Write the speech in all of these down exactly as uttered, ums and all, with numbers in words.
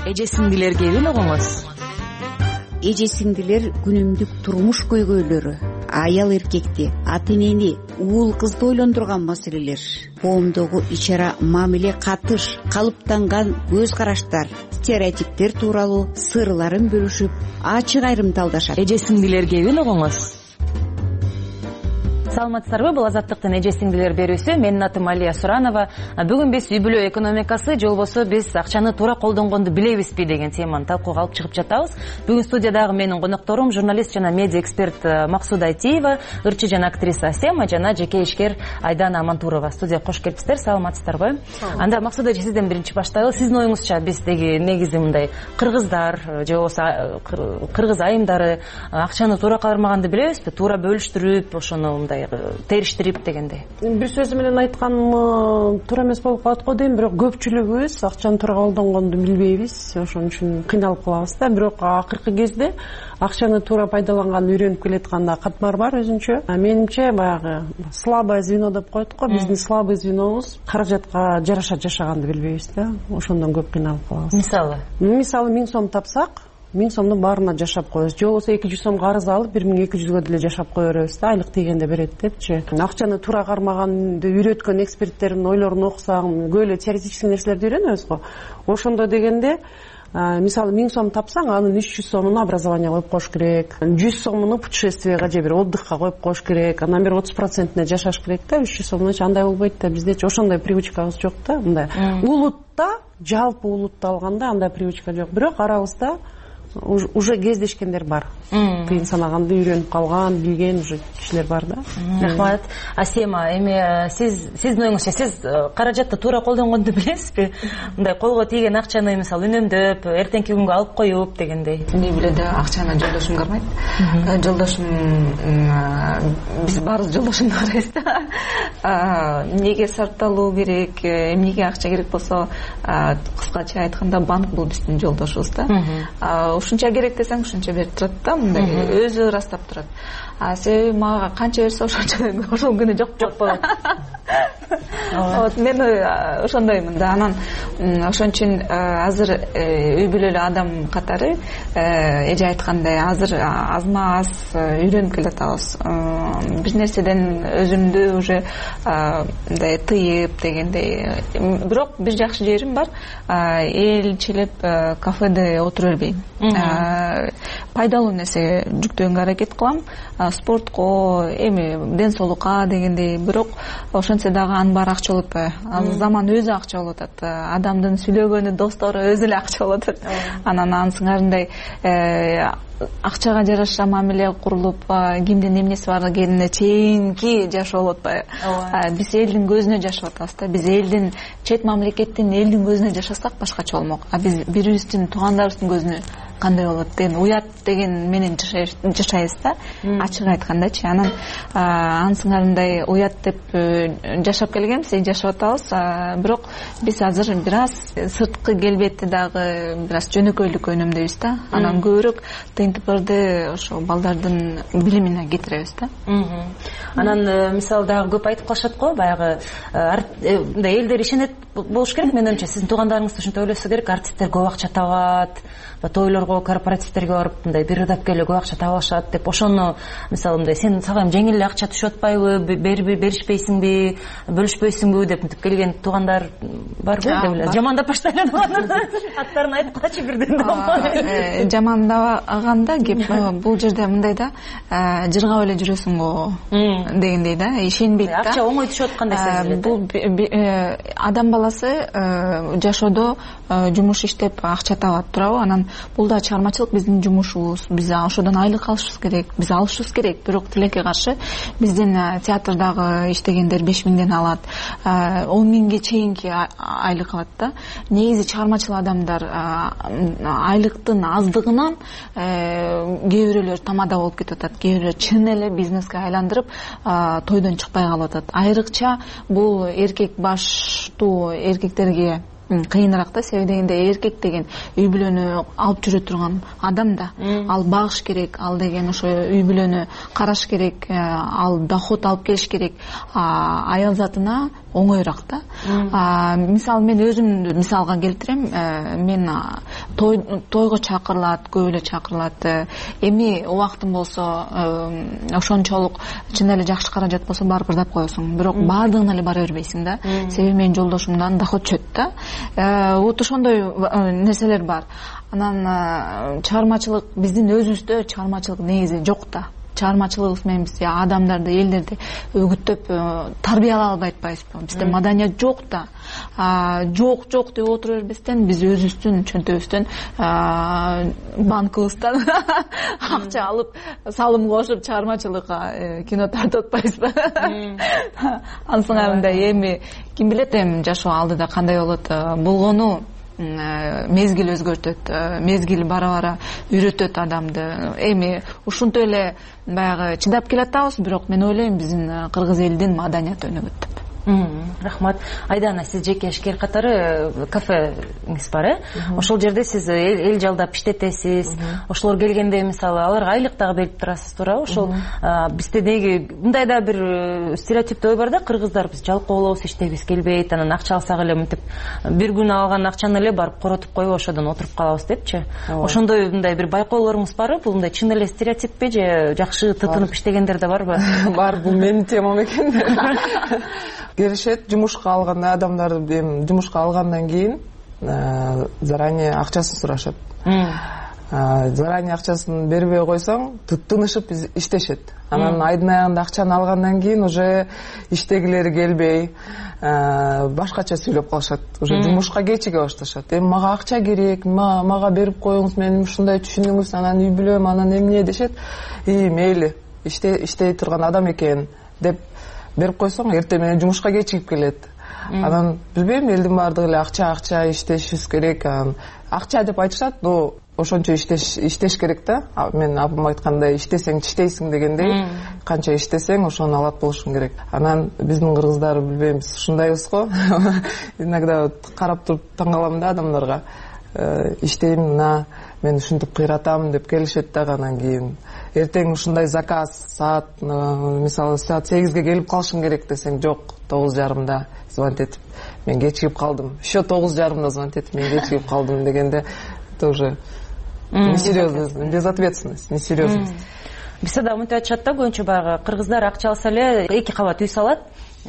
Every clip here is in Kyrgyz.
Эже сиңдилерге эбил угуңуз. Эже сиңдилер күнүмдүк турмуш көйгөйлөрү, аял эркекти, ата энени, уул кызды ойлондурган маселелер, коомдогу ичара мамиле катыш, калыптанган көз караштар, стереотиптер тууралуу сырларын бөлүшүп, ачык айрымталдашат. Эже сиңдилерге эбил угуңуз. Саламатсыздарбы? Бул Азаттыктын эже сиңдилер берүүсү. Менин атым Алия Суранова. Бүгүн биз үй бүлө экономикасы же болбосо биз акчаны туура колдонгонду билебизби деген теманы талкууга алып чыгып жатабыз. Бүгүн студиядагы менин конокторум журналист жана медиа эксперт Максуда Айтиева, ырчы жана актриса Асема жана жеке ишкер Айдана Амантурова. Студияга кош келипсиздер. Саламатсыздарбы? Анда Максуда эже, сизден биринчи баштайлы. Сиздин оюңузча биздеги негизи мындай кыргыздар же болбосо кыргыз айымдары акчаны туура кармаганды билебизби? Туура бөлүштүрүп, ошону мындай териштирип дегендей. Бир сөзү менен айтканым туура эмес болуп калат го дейм, бирок көпчүлүгүбүз акчаны туура колдонгонду билбейбиз, ошон үчүн кыйналып калабыз да. Бирок акыркы кезде акчаны туура пайдаланганды үйрөнүп келатканда катмар бар өзүнчө. Менимче баягы слабое звено деп коет го, биздин слабый звенобуз каражатка жараша жашаганды билбейбиз да. Ошондон көп кыйналып калабыз. Мисалы, мисалы миң сом тапсак, миң сомдун баарына жашап коебуз. Же болбосо эки жүз сом карыз алып, бир миң эки жүзгө деле жашап кое беребиз да, айлык тийгенде берет депчи. Акчаны туура кармаганды үйрөткөн эксперттердин ойлорун окусаң, көп эле теоретический нерселерди үйрөнөбүз го. Ошондо дегенде, мисалы миң сом тапсаң, анын үч жүз сомун образование коюп коюш керек, жүз сомун путешествияга же бир отдыхка коюп коюш керек, анан бир отуз процентине жашаш керек да, үч жүз сомун. Андай болбойт да, биздечи ошондой привычкабыз жок да, мындай. Улутта, жалпы улутта алганда андай привычка жок. Бирок арабызда уже кездешкендер бар. Кыйын санаганды үйрөнүп калган, билген уже кишилер бар да. Рахмат. Асема, эми сиз сиздин оюңузча сиз каражатты туура колдонгонду билесизби? Мындай колго тийген акчаны мисалы үнөмдөп, эртеңки күнгө алып коюп дегендей. Үй бүлөдө акчаны жолдошум кармайт. Жолдошум, биз баарыбыз жолдошумду карайбыз да. Эмнеге сарпталуу керек, эмнеге акча керек болсо, кыскача айтканда банк бул биздин жолдошубуз да. Ушунча керек десең, ушунча берип турат да, мындай өзү ырастап турат. А себеби мага канча берсе ошончо ошол күнү жок болот. Вот мен ошондоймун да. Анан ошон үчүн азыр үй бүлөлүү адам катары эже айткандай азыр азма аз үйрөнүп келатабыз. Бир нерседен өзүмдү уже мындай тыйып дегендей. Бирок бир жакшы жерим бар. Элчилеп кафеде отура бербейм. Пайдалуу нерсеге жүктөгөнгө аракет кылам. Спортко, эми ден соолукка дегендей. Бирок ошентсе дагы анын баары акча болуп атпайбы? Азыр заман өзү акча болуп атат. Адамдын сүйлөгөнү, достору өзү эле акча болуп атат. Анан анын сыңарындай акчага жараша мамиле курулуп, кимдин эмнеси бар экенине чейинки жашоо болуп атпайбы? Биз элдин көзүнө жашап атабыз да. Биз элдин, чет мамлекеттин элдин көзүнө жашасак башкача болмок. А биз бирибиздин туугандарыбыздын көзүнө кандай болот деген уят деген менен жашайбыз да, ачык айткандачы. Анан анын сыңарындай уят деп жашап келгенбиз, жашап атабыз. Бирок биз азыр бир аз сырткы келбетти дагы бир аз жөнөкөйлүк өнөмдөйбүз да. Анан көбүрөөк тыйынтыпырды ошо балдардын билимине кетиребиз да. Анан мисалы дагы көп айтып калышат го, баягы мындай элдер ишенет болуш керек. Менин оюмча сиздин туугандарыңыз да ушинтип ойлосо керек. Артисттер көп акча табат, тойлорго, корпоративтерге барып мындай бир ырдап келе көп акча таба алышат деп. Ошону мисалы мындай сен сага жеңил эле акча түшүп атпайбы, беришпейсиңби, бөлүшпөйсүңбү деп мынтип келген туугандар барбы деп эле. Жамандап баштайлы аттарын айтып калчы бирден. Жамандаганда кеп бул жерде мындай да, жыргап эле жүрөсүң го дегендей да, ишенбейт да. Акча оңой түшүп аткандай сезилет. Бул адам баласы жашоодо жумуш иштеп акча табат, туурабы? Анан бул да чыгармачылык биздин жумушубуз. Биз ошодон айлык алышыбыз керек, биз алышыбыз керек. Бирок тилекке каршы биздин театрдагы иштегендер беш миңден алат, он миңге чейинки айлык алат да. Негизи чыгармачыл адамдар айлыктын аздыгынан кээ бирөөлөр тамада болуп кетип атат, кээ бирөөлөр чын эле бизнеске айландырып тойдон чыкпай калып атат. Айрыкча бул эркек баштуу эркектерге кыйыныраак да. Себеби дегенде эркек деген үй бүлөнү алып жүрө турган адам да. Ал багыш керек, ал деген ошо үй бүлөнү караш керек, ал доход алып келиш керек. Аял затына оңоюраак да. Мисалы мен өзүмдү мисалга келтирем. Мен той тойго чакырылат, көп эле чакырылат. Эми убактың болсо ошончолук чын эле жакшы каражат болсо барып ырдап коесуң, бирок баардыгына эле бара бербейсиң да. Себеби менин жолдошумдан доход түшөт да. Вот ошондой нерселер бар. Анан чыгармачылык биздин өзүбүздө чыгармачылык негизи жок да. Чыгармачылыгыбыз менен биз адамдарды, элдерди үгүттөп тарбиялай албай атпайбызбы? Бизде маданият жок да. Жок, жок деп отура бербестен биз өзүбүздүн чөнтөбүздөн, банкыбыздан акча алып, салым кошуп чыгармачылыкка кино тартып атпайбызбы? Ансыңарында эми ким билет эми жашоо алдыда кандай болот? Болгону мезгил өзгөртөт, мезгил бара-бара үйрөтөт адамды. Эми ушунтип эле баягы чыдап келатабыз, бирок мен ойлойм биздин кыргыз элинин маданияты өнүгөт деп. Рахмат. Айдана, сиз жеке ишкер катары кафеңиз бар, э? Ошол жерде сиз эл жалдап иштетесиз. Ошолор келгенде мисалы аларга айлык дагы берип турасыз, туурабы? Ошол бизде деги мындай да бир стереотиптүү ой бар да, кыргыздар биз жалкоо болобуз, иштегибиз келбейт, анан акча алсак эле мынтип бир күн алган акчаны эле барып коротуп коюп ошодон отуруп калабыз депчи. Ошондой мындай бир байкоолоруңуз барбы? Бул мындай чын эле стереотиппи же жакшы тытынып иштегендер да барбы? Бар, бул менин темам экен. Келишет, жумушка алганда адамдарды эми жумушка алгандан кийин заранее акчасын сурашат. Заранее акчасын бербей койсоң, тынышып иштешет. Анан айдын аягында акчаны алгандан кийин уже иштегилери келбей, башкача сүйлөп калышат. Уже жумушка кечиге башташат. Эми мага акча керек, мага берип коюңуз, мен ушундай түшүнүңүз, анан үй бүлөм, анан эмне дешет. И мейли, иштей турган адам экен деп берип койсоң, эртең менен жумушка кечигип келет. Анан билбейм, элдин баардыгы эле акча, акча иштешибиз керек. Акча деп айтышат, но ошончо иштеш иштеш керек да. Мен апам айткандай, иштесең иштейсиң дегендей, канча иштесең ошону алат болушуң керек. Анан биздин кыргыздар билбейм, ушундайбыз го. Иногда карап туруп таң калам да адамдарга. Иштейм, мына мен ушинтип кыйратам деп келишет да, анан кийин эртең ушундай заказ саат, мисалы саат сегизге келип калышың керек десең, жок, тогуз жарымда звонить этип, мен кечигип калдым. Еще тогуз жарымда звонить этип, мен кечигип калдым дегенде тоже несерьезно, безответственность, несерьезность. Бизде да мынтип айтышат да, көбүнчө баягы кыргыздар акча алса эле эки кабат үй салат,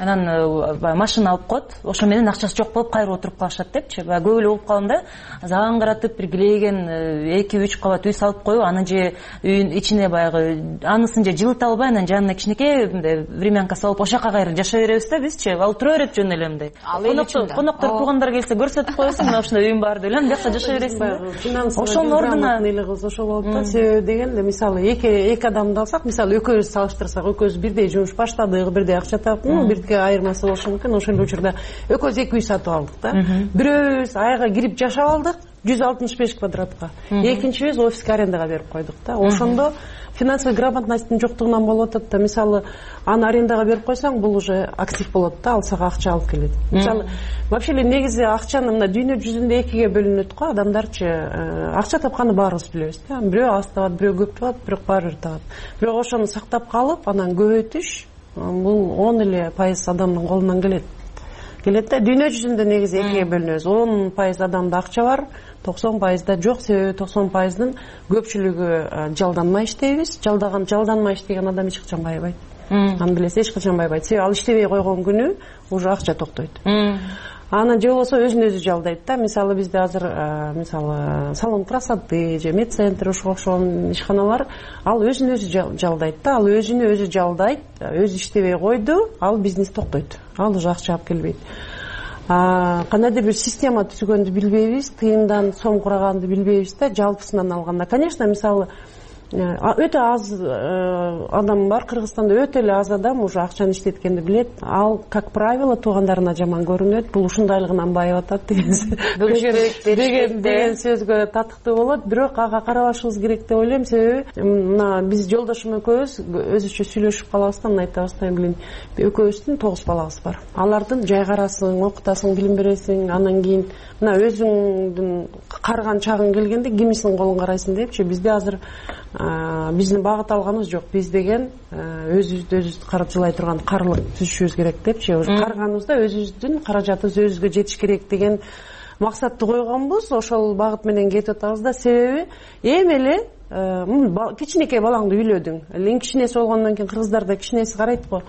анан машина алып коет, ошо менен акчасы жок болуп кайрып отуруп калышат депчи. Баягы көп эле болуп калган да, заган каратып бир килейген эки үч кабат үй салып коюп, аны же үйүн ичине баягы анысын же жылыта албай, анан жанына кичинекей мындай времянка салып ошол жака кайра жашай беребиз да бизчи. Ал тура берет жөн эле мындай. Коноктор туугандар келсе көрсөтүп коесуң, мына ушундай үйүм бар деп эле, аны бияка жашай бересиң. Ошонун ордуна эле кыз ошол болуп да. Себеби дегенде мисалы эки эки адамды алсак, мисалы экөөбүз салыштырсак, экөөбүз бирдей жумуш баштадык, бирдей акча таптык, айырмасы болушу мүмкүн. Ошол учурда экөөбүз эки үй сатып алдык да. Бирөөбүз айга кирип жашап алдык жүз алтымыш беш квадратка. Экинчибиз офиске арендага берип койдук да. Ошондо финансовый грамотностьтун жоктугунан болуп атат да. Мисалы, аны арендаға берип койсоң, бул уже актив болот да, алсак акча алып келет. Мисалы, вообще эле негизи акчаны мына дүйнө жүзүндө экиге бөлүнөт го, адамдарчы акча тапканды баарыбыз билебиз да. Бирөө аз табат, бирөө көп табат, бирок баары бир табат. Бирок ошону сактап калып, анан көбөйтүш, бул он эле пайыз адамдын колунан келет. Келет да, дүйнө жүзүндө негизи экиге бөлүнөбүз. он пайыз адамда акча бар, токсон пайызда жок. Себеби токсон пайыздын көпчүлүгү жалданмай иштейбиз. Жалдаган, жалданмай иштеген адам эч качан байбайт. Аны билесиз, эч качан байбайт. Себеби ал иштебей койгон күнү уже акча токтойт. Анан же болбосо өзүн өзү жалдайт да. Мисалы бизде азыр мисалы салон красоты же медцентр ошого окшогон ишканалар, ал өзүн өзү жалдайт да. Ал өзүнү өзү жалдайт, өзү иштебей койду, ал бизнес токтойт. Ал уже акча алып келбейт. Кандайдыр бир система түзгөндү билбейбиз, тыйындан сом кураганды билбейбиз да, жалпысынан алганда. Конечно, мисалы өтө аз адам бар Кыргызстанда, өтө эле аз адам уже акчаны иштеткенди билет. Ал, как правило, туугандарына жаман көрүнөт. Бул ушундайлыгынан байып атат деген сөзгө татыктуу болот. Бирок ага карабашыбыз керек деп ойлойм. Себеби мына биз жолдошум экөөбүз өзүчө сүйлөшүп калабыз да, айтабыз да, билин экөөбүздүн тогуз балабыз бар. Алардын жай карасың, окутасың, билим бересиң, анан кийин мына өзүңдүн карган чагың келгенде кимисинин колун карайсың депчи. Бизде азыр биздин багыт алганыбыз жок. Биз деген өзүбүздү өзүбүз карап жылай турган карлык түзүшүбүз керек депчи. Карганыбызда өзүбүздүн каражатыбыз өзүбүзгө жетиш керек деген максатты койгонбуз, ошол багыт менен кетип атабыз да. Себеби эми эле кичинекей балаңды үйлөдүң. Эң кичинеси болгондон кийин кыргыздарда кичинеси карайт го.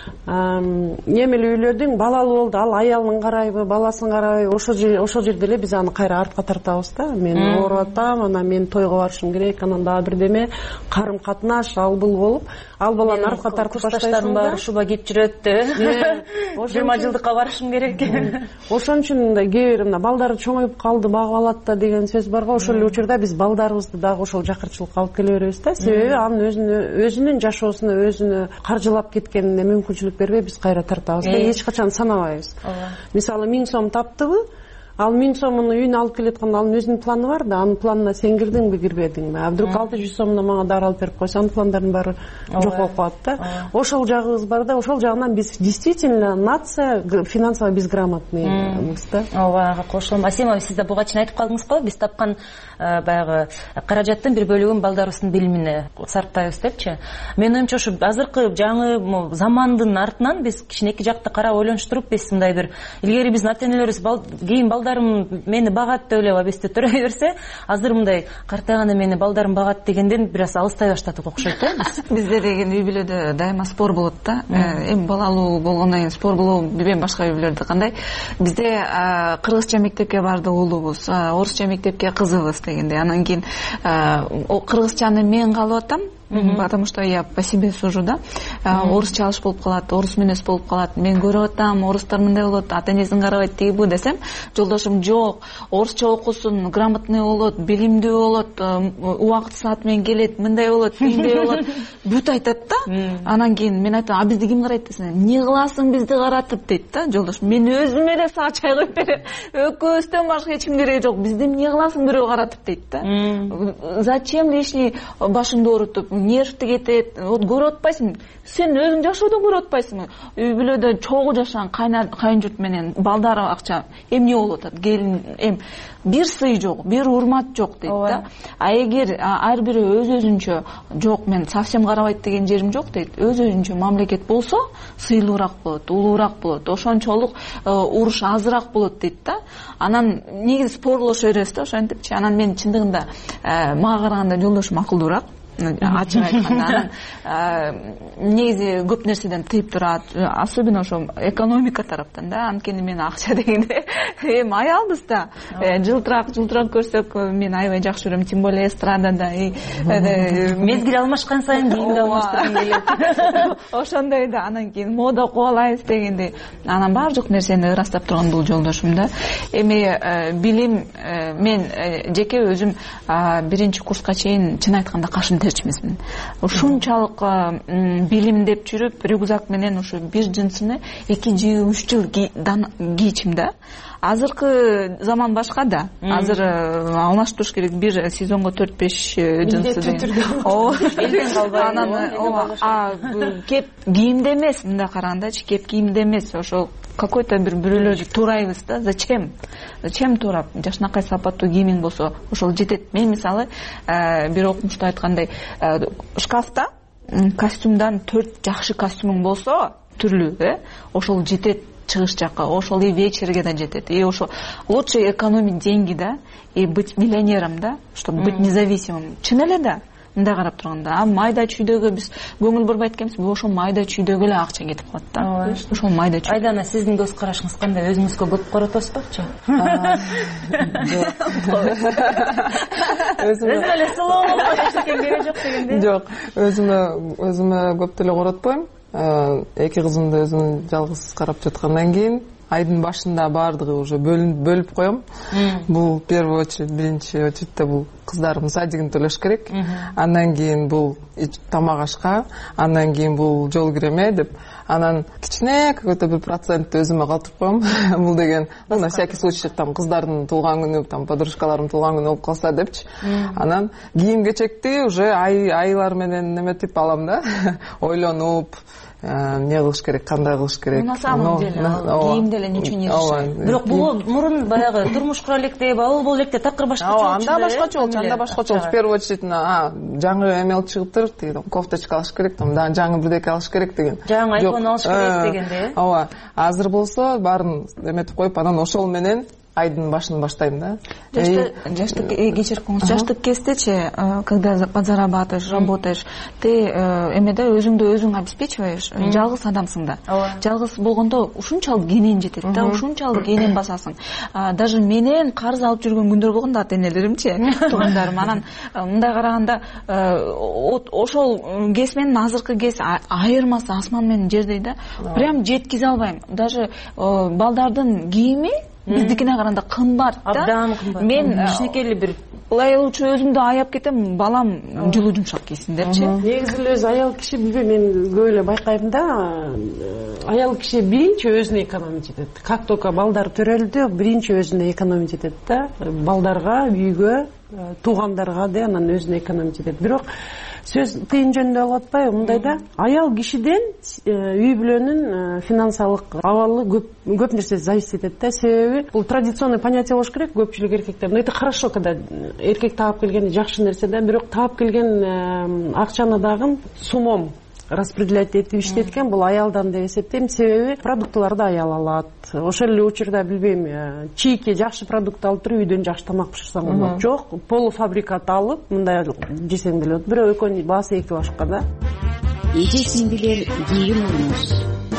Эми эле үйлөдүң, балалуу болду, ал аялын карайбы, баласын карайбы, ошол ошол жерде эле биз аны кайра артка тартабыз да. Мен ооруп атам, анан мен тойго барышым керек, анан дагы бирдеме карым катнаш ал бул болуп, ал баланы артка тартып баштайсың да. Шуба кийип жүрөт да. жыйырма жылдыкка барышым керек. Ошон үчүн мындай кээ бир мына балдары чоңоюп калды, багып алат да деген сөз бар го. Ошол эле учурда биз балдарыбызды дагы ошол жакырчылыкка алып келе беребиз да. Себеби анын өзүнө өзүнүн жашоосуна өзүнө каржылап кеткенине мүмкүнчүлүк бербей биз кайра тартабыз да. Эч качан санабайбыз. Мисалы миң сом таптыбы, ал миң сомун үйүнө алып келетканда анын өзүнүн планы бар да, анын планына сен кирдиңби, кирбедиңби? А вдруг алты жүз сомуна мага дары алып берип койсо, анын пландардын баары жок болуп калат да. Ошол жагыбыз бар да, ошол жагынан биз действительно нация финансово безграмотныйбыз да. Ооба, кошулам. Асема, сиз да буга чейин айтып калдыңыз го, биз тапкан баягы каражаттын бир бөлүгүн балдарыбыздын билимине сарптайбыз депчи. Менин оюмча ушу азыркы жаңы замандын артынан биз кичинекей жакты карап ойлонуштуруп, биз мындай бир илгери биздин ата-энелерибиз кийин балдарым мени багат деп эле абесте тура берсе, азыр мындай картайганда мени балдарым багат дегенден бир аз алыстай баштадык окшойт э биз. Бизде деген үй бүлөдө дайыма спор болот да. Эми балалуу болгондон кийин спор болобу, билбейм башка үй бүлөлөрдө кандай. Бизде кыргызча мектепке барды уулубуз, орусча мектепке кызыбыз дегенде. Анан кийин кыргызчаны мен калып атам, потому что я по себе сужу да. Орусча алыш болуп калат, орус мүнөз болуп калат. Мен көрүп атам, орустар мындай болот, ата-энесин карабайт тиги бу десем, жолдошум жок, орусча окусун, грамотный болот, билимдүү болот, убакыт саат менен келет, мындай болот, тигиндей болот, бүт айтат да. Анан кийин мен айтам, а бизди ким карайт десем, эмне кыласың бизди каратып дейт да жолдош. Мен өзүм эле сага чай коюп берем. Экөөбүздөн башка эч ким кереги жок. Бизди эмне кыласың бирөө каратып дейт да. Зачем лишний башыңды оорутуп, нервти кетет, вот көрүп атпайсың, сен өзүң жашоодо көрүп атпайсыңбы? Үй бүлөдө чогуу жашаган кайын журт менен балдары акча эмне болуп атат? Келин эм бир сый жок, бир урмат жок дейт да. А эгер ар бири өз өзүнчө жок, мен совсем карабайт деген жерим жок дейт. Өз өзүнчө мамлекет болсо, сыйлуураак болот, улуураак болот, ошончолук уруш азыраак болот дейт да. Анан негизи спорлошо беребиз да, ошентипчи. Анан мен чындыгында мага караганда жолдошум акылдуураак. Ачык айтканда, анан негизи көп нерседен тыйып турат, особенно ошо экономика тараптан да. Анткени мен акча дегенде эми аялбыз да. Жылтырак жылтырак көрсөк мен аябай жакшы көрөм, тем более эстрадада. Мезгил алмашкан сайын кийимди алмаштыргым келет. Ошондой да. Анан кийин мода кубалайбыз дегенде, анан баар жок нерсени ырастап турган бул жолдошум да. Эми билим, мен жеке өзүм биринчи курска чейин чын айтканда кашым терчимесмин. Ушунчалык билим деп жүрүп, рюкзак менен ушу бир джинсыны эки жыл, үч жыл кийчим да. Азыркы заман башка да. Азыр алмаштырыш керек, бир сезонго төрт беш джинсы деген. Анан кеп кийимде эмес, мындай карагандачы, кеп кийимде эмес, ошо какой-то бир бирөөлөрдү туурайбыз да. Зачем? Зачем туурап? Жашынакай сапаттуу кийимиң болсо ошол жетет. Мен мисалы бир окумушта айткандай, шкафта костюмдан төрт жакшы костюмуң болсо, түрлүү, э, ошол жетет чыгыш жакка, ошол и вечерге да жетет. И ошо лучше экономить деньги, да, и быть миллионером, да, чтобы быть независимым. Чын эле да. Мындай карап турганда, а майда чүйдөгө биз көңүл бурбайт экенбиз, ошол майда чүйдөгө эле акча кетип калат да. Ошол майда чүй. Айдана, сиздин көз карашыңыз кандай? Өзүңүзгө көп каратасызбычы? Өзүм эле сулуу болуп эчтеке кереги жок дегенде. Жок, өзүмө өзүмө көп деле каратпайм. Эки кызымды өзүм жалгыз карап жаткандан кийин айдын башында баардыгы уже бөлүп коем. Бул первый очередь, биринчи очередте бул кыздарымдын садигин төлөш керек. Андан кийин бул тамак ашка, андан кийин бул жол киреме деп, анан кичине какой-то бир процент өзүмө калтырып коем. Бул деген на всякий случай там кыздардын туулган күнү, там подружкаларымдын туулган күнү болуп калса депчи. Анан кийим кечекти уже ай айлар менен неметип алам да. Ойлонуп, эмне кылыш керек, кандай кылыш керек. На самом деле кийимде эле ничего не решает. Бирок бул мурун баягы турмуш кура элек деп, алып бол элек деп такыр башкача болчу. Анда башкача болчу, анда башкача болчу. В первую очередь, а жаңы эме алып чыгыптыр, тиги кофточка алыш керек, там жаңы бирдеке алыш керек деген. Жаңы айфон алыш керек дегенде. Ооба. Азыр болсо баарын эметип коюп, анан ошол менен айдын башын баштайм да. Жаштык кечирип коңуз, жаштык кездечи, когда подзарабатываешь, работаешь, ты эмеде өзүңдү өзүң обеспечиваешь, жалгыз адамсың да. Жалгыз болгондо ушунчалык кенен жетет да, ушунчалык кенен басасың. Даже менен карыз алып жүргөн күндөр болгон да, ата-энелеримчи, туугандарым. Анан мындай караганда ошол кез менен азыркы кез айырмасы асман менен жердей да. Прям жеткизе албайм. Даже балдардын кийими биздикине караганда кымбат да. Абдан кымбат. Мен кичинекей бир Ылай лучше өзүмдү аяп кетем, балам жылуу жумшак кийсиндерчи. Негизи эле өзү аял киши билбейм, мен көп эле байкайм да, аял киши биринчи өзүнө экономить этет. Как только балдар төрөлдү, биринчи өзүнө экономить этет да. Балдарга, үйгө, туугандарга да анан өзүнө экономить этет. Бирок сөз тыйын жөнүндө алып атпайбы, мындайда аял кишиден үй бүлөнүн финансылык абалы көп көп нерсе зависит этет да. Себеби бул традиционный понятие болуш керек көпчүлүк эркектер. Но это хорошо, когда эркек таап келгени жакшы нерсе да, бирок таап келген акчаны дагы сумом распределять этип иштеткен бул аялдан деп эсептейм. Себеби продуктыларды аял алат. Ошол эле учурда билбейм, чийки жакшы продукт алып туруп үйдөн жакшы тамак бышырсаң болот. Жок, полуфабрикат алып мындай жесең деле болот. Бирөө экөөнүн баасы эки башка да. Эже сиңдилер кийин болуңуз.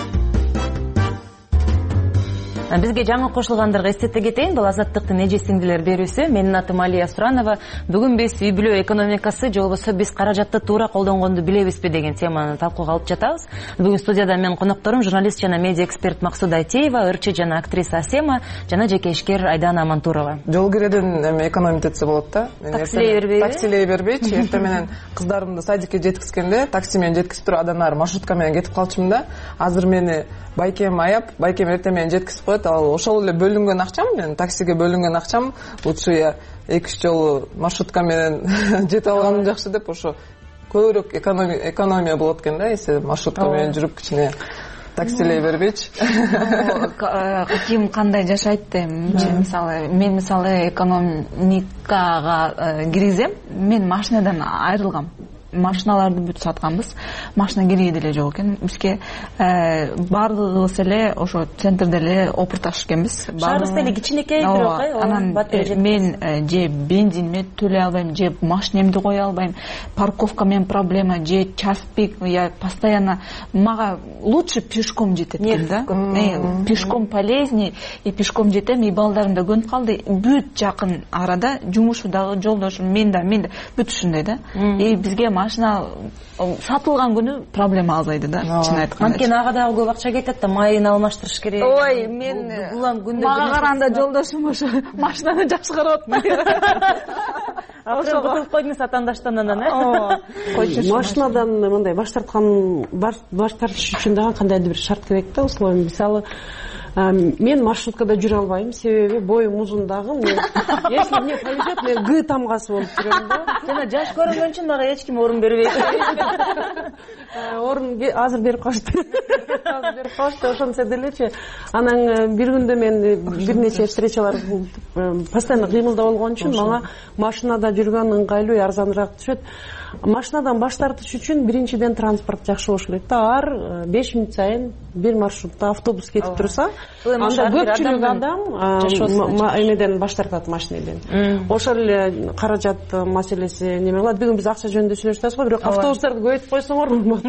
Бизге жаңы кошулгандарга эстете кетейин, бул Азаттыктын эже сиңдилер берүүсү. Менин атым Алия Суранова. Бүгүн биз үй бүлө экономикасы же болбосо биз каражатты туура колдонгонду билебизби деген теманы талкууга алып жатабыз. Бүгүн студияда менин конокторум журналист жана медиа эксперт Максуда Айтеева, ырчы жана актриса Асема жана жеке ишкер Айдана Амантурова. Жол киреден эми экономить этсе болот да. Таксилей бербейби? Таксилей бербейчи. Эртең менен кыздарымды садикке жеткизгенде такси менен жеткизип туруп адан ары маршрутка менен кетип калчумун да. Азыр мени байкем аяп, байкем эртең менен жеткизип коет. Ал ошол эле бөлүнгөн акчам, мен таксиге бөлүнгөн акчам лучше я эки үч жолу маршрутка менен жетип алганым жакшы деп ошо көбүрөөк экономия болот экен да, эсе маршрутка менен жүрүп кичине таксилей бербейчи. Ким кандай жашайт демчи, мисалы мен мисалы экономикага киргизем, мен машинадан айрылгам. Машиналарды бүт сатканбыз. Машина кереги деле жок экен. Бизге баардыгыбыз эле ошо центрде эле опурташ экенбиз. Шаарыбыз эле кичинекей бирок, анан мен же бензинме төлөй албайм, же машинемди кое албайм, парковка менен проблема, же час пик, я постоянно мага лучше пешком жетет экен да. Пешком полезнее, и пешком жетем, и балдарым да көнүп калды. Бүт жакын арада жумушу дагы, жолдошум, мен да, мен да бүт ушундай да. И бизге машина сатылган күнү проблема азайды да, чын айтканда. Анткени ага дагы көп акча кетет да, майын алмаштырыш керек. Ой, мен мага караганда жолдошум ошо машинаны жакшы карап атат. Ошо кутулуп койдуңуз атаандаштан анан, э? Машинадан мындай баш тарткан, баш тартыш үчүн дагы кандайдыр бир шарт керек да, условия. Мисалы, мен маршруткада жүрө албайм, себеби боюм узун дагы. Если мне повезет, мен Г тамгасы болуп жүрөм да. Жана жаш көрүнгөн үчүн мага эч ким орун бербейт. Орун азыр берип калышты. Азыр берип калышты, ошончо делечи. Анан бир күндө мен бир нече встречалар постоянно кыймылда болгон үчүн мага машинада жүргөн ыңгайлуу, арзаныраак түшөт. Машинадан баш тартыш үчүн биринчиден транспорт жакшы болуш керек да. Ар беш мүнөт сайын бир маршрутта автобус кетип турса, анда көпчүлүк адам эмеден баш тартат, машинеден. Ошол эле каражат маселеси неме кылат. Бүгүн биз акча жөнүндө сүйлөшүп жатабыз го, бирок автобустарды көбөйтүп койсоңор болмок.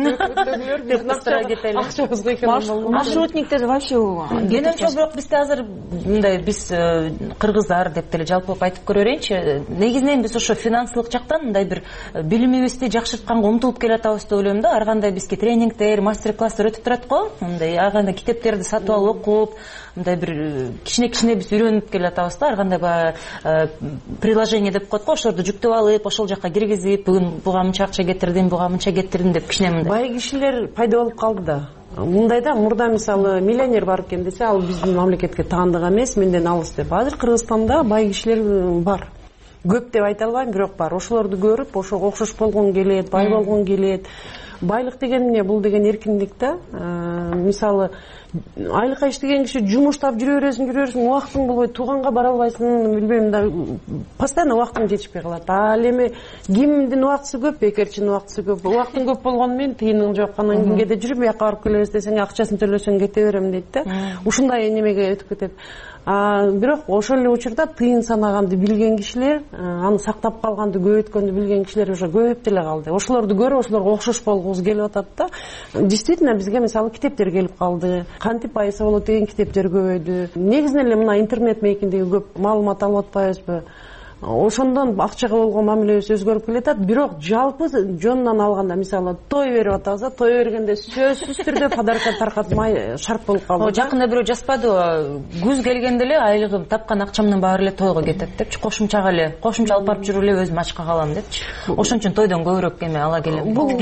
Маршрутниктер вообще менимче, бирок бизде азыр мындай, биз кыргыздар деп деле жалпылап айтып көрө берейинчи. Негизинен биз ошо финансылык жактан мындай бир билимибизди жакшыртканга умтулуп келатабыз деп ойлойм да. Ар кандай бизге тренингдер, мастер-класстар өтүп турат го. Мындай ар кандай китептерди сатып алып окуп, мындай бир кичине-кичине биз үйрөнүп келатабыз да. Ар кандай баягы приложение деп коет го, ошолорду жүктөп алып, ошол жакка киргизип, бүгүн буга мынча акча кетирдим, буга мынча кетирдим деп кичине мындай. Бай кишилер пайда болуп калды да. Мындайда мурда мисалы миллионер бар экен десе, ал биздин мамлекетке таандык эмес, менден алыс деп. Азыр Кыргызстанда бай кишилер бар. Көп деп айта албайм, бирок бар. Ошолорду көрүп, ошого окшош болгон келет, бай болгон келет. байлык деген эмне? Бул деген эркиндик да. Мисалы айлыкка иштеген киши жумуштап жүрө бересиң, жүрө бересиң, убактың болбой, тууганга бара албайсың, билбейм да, постоянно убактың жетишпей калат. Ал эми кимдин убактысы көп, бекерчинин убактысы көп. Убактың көп болгону менен тыйының жок, анан кимге жүрүп бияка барып келебиз десең, акчасын төлөсөң кете берем дейт да. Ушундай немеге өтүп кетет. Бирок ошол эле учурда тыйын санаганды билген кишилер, аны сактап калганды, көбөйткөндү билген кишилер уже көбөйүп деле калды. Ошолорду көрүп, ошолорго окшош болгубуз келип атат да. Действительно бизге мисалы китептер келип калды. Кантип байыса болот деген китептер көбөйдү. Негизинен эле мына интернет мейкиндеги көп маалымат алып атпайбызбы? Ошондон акчага болгон мамилебиз өзгөрүп келатат. Бирок жалпы жонунан алганда мисалы той берип атабыз, той бергенде сөзсүз түрдө подарка таркатмай шарт болуп калды. Жакында бирөө жазбадыбы? Күз келгенде эле айлыгым тапкан акчамдын баары эле тойго кетет депчи. Кошумчага эле, кошумча алып барып жүрүп эле өзүм ачка калам депчи. Ошон үчүн тойдон көбүрөөк эме ала келем. Бул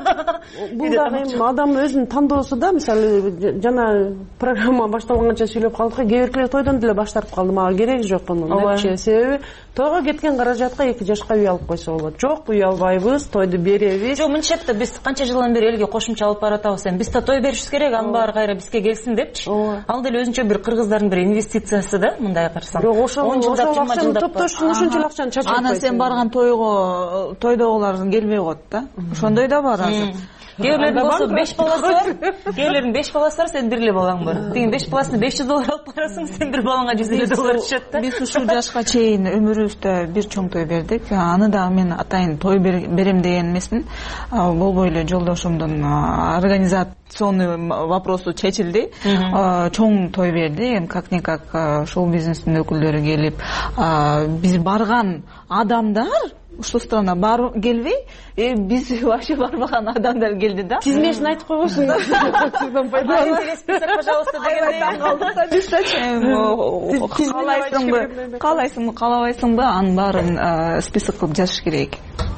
бул дагы эми адам өзүнүн тандоосу да. Мисалы жана программа башталганча сүйлөп калдык, кээ биркилер тойдон деле баш тартып калды. Мага кереги жок мунун депчи. Себеби тойго кеткен каражатка эки жашка үй алып койсо болот. Жок, үй албайбыз, тойду беребиз. Жок, мынча да биз канча жылдан бери элге кошумча алып баратабыз. Эми биз да той беришибиз керек, анын баары кайра бизге келсин депчи. Ал деле өзүнчө бир кыргыздардын бир инвестициясы да, мындай карасаң. Жок, ошол акчаны топтош үчүн ушунчалык акчаны чачып койсоң. Анан сен барган тойго тойдогулар келбей коет да. Ошондой да бар азыр. Кээрлердин болсо беш баласы бар, кээрлердин беш баласы бар, сен бир эле балаң бар. Деген беш баласына беш жүз доллар алып барасың, сен бир балаңа жүз элүү доллар түшөт да. Биз ушул жашка чейин өмүрүбүздө бир чоң той бердик. Аны дагы мен атайын той берем деген эмесмин. Болбой эле жолдошумдун организационный вопросу чечилди. Чоң той берди. Эми как никак шоу бизнестин өкүлдөрү келип, биз барган адамдар ушул страна бар келбей, биз вообще барбаган адамдар келди да. Тизмесин айтып койбосуңдар. Сизден пайдаланып, пожалуйста дегендей калдык да бизчи. Калайсыңбы, калайсыңбы, калабайсыңбы, анын баарын список кылып жазыш керек.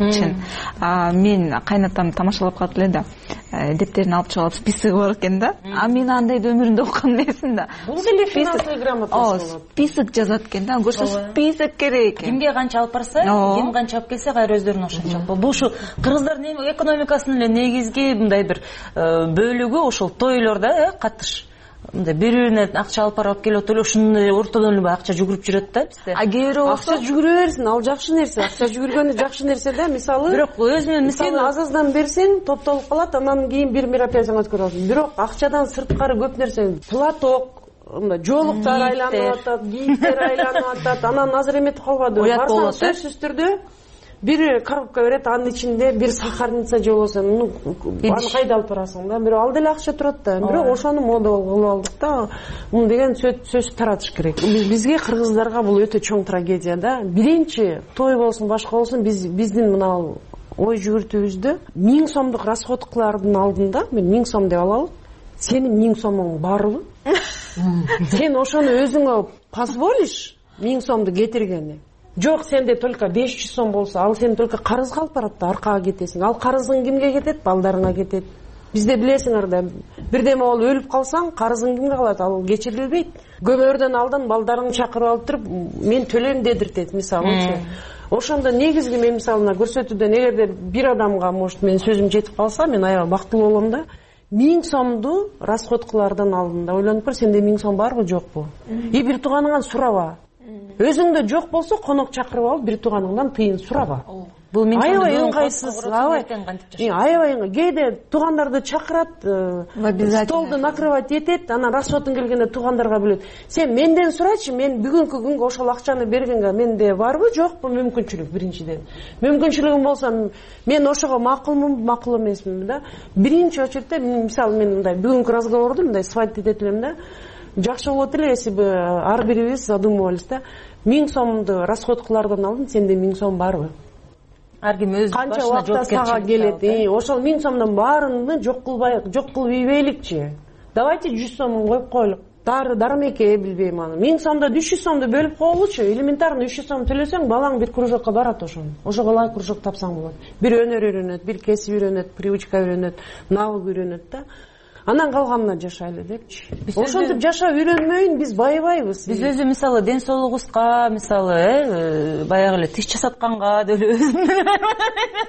Мен кайнатам тамашалап калып эле да. Дептерин алып чыгып списоги бар экен да. А мен андайды өмүрүмдө окуган эмесмин да. Бул деле финансовый грамотность болот. Список жазат экен да. Көрсө список керек экен. Кимге канча алып барса, ким канча алып келсе, кайра өздөрүнүн ошончо. Бул ушу кыргыздардын экономикасынын эле негизги мындай бир бөлүгү ошол тойлордо катыш. Мындай бири-бирине акча алып барып келип отуруп, ушундай ортодон эле акча жүгүрүп жүрөт да бизде. А кээ бирөө акча жүгүрө берсин, ал жакшы нерсе. Акча жүгүргөнү жакшы нерсе да. Мисалы, бирок өзүнүн мисалы аз-аздан берсең, топтолуп калат, анан кийин бир мероприятияны өткөрүп аласың. Бирок акчадан сырткары көп нерсе, платок, жоолуктар айланып атат, кийиктер айланып атат. Анан азыр эметип калбады. Барсаң сөзсүз түрдө бир коробка берет, анын ичинде бир сахарница же болбосо, ну, аны кайда алып барасың да? Бирок ал деле акча турат да. Бирок ошону мода кылып алдык да. Муну деген сөз таратыш керек. Бизге кыргыздарга бул өтө чоң трагедия да. Биринчи той болсун, башка болсун, биз биздин мына ой жүгүртүүбүздө миң сомдук расход кылардын алдында, мен миң сом деп алалы. Сенин миң сомуң барбы? Сен ошону өзүңө позволишь миң сомду кетиргени? Жок, сенде только беш жүз сом болсо, ал сен только карызга алып барат да, аркага кетесиң. Ал карызың кимге кетет? Балдарыңа кетет. Бизде билесиңер да, бирдеме болуп өлүп калсаң, карызың кимге калат? Ал кечирилбейт. Көмөрдөн алдын балдарыңды чакырып алып туруп, мен төлөйм дедиртет, мисалы. Ошондо негизги мен мисалына көрсөтүүдөн эгерде бир адамга, может, мен сөзүм жетип калса, мен аябай бактылуу болом да. миң сомду расход кылардан алдында ойлонуп көр, сенде миң сом барбы, жокпу? И бир тууганыңан сураба. Өзүңдө жок болсо, конок чакырып алып, бир тууганыңдан тыйын сураба. Бул миң сомду аябай ыңгайсыз, аябай ыңгай. Кээде туугандарды чакырат, столду накрывать этет, анан расходун келгенде туугандарга бөлөт. Сен менден сурачы, мен бүгүнкү күнгө ошол акчаны бергенге менде барбы, жокпу мүмкүнчүлүк биринчиден. Мүмкүнчүлүгүм болсо, мен ошого макулмун, макул эмесминби да? Биринчи очередте, мисалы мен мындай бүгүнкү разговорду мындай свадьба этет элем да. Жакшы болот эле, если бы ар бирибиз задумывались да. Миң сомду расход кылардан алдын сенде миң сом барбы? Ар ким өз канча убакта сага келет? Ошол миң сомдон баарын жок кылбай, жок кылып ийбейликчи. Давайте жүз сомун коюп коелук. Дары дармеке билбейм аны. миң сомдо үч жүз сомду бөлүп койгучу. Элементарно үч жүз сом төлөсөң, балаң бир кружокко барат ошону. Ошого ылайык кружок тапсаң болот. Бир өнөр үйрөнөт, бир кесип үйрөнөт, привычка үйрөнөт, навык үйрөнөт да. Анан калганына жашайлы депчи. Ошентип жашап үйрөнмөйүн, биз байыбайбыз. Биз өзү мисалы ден соолугубузга, мисалы, баягы эле тиш жасатканга деле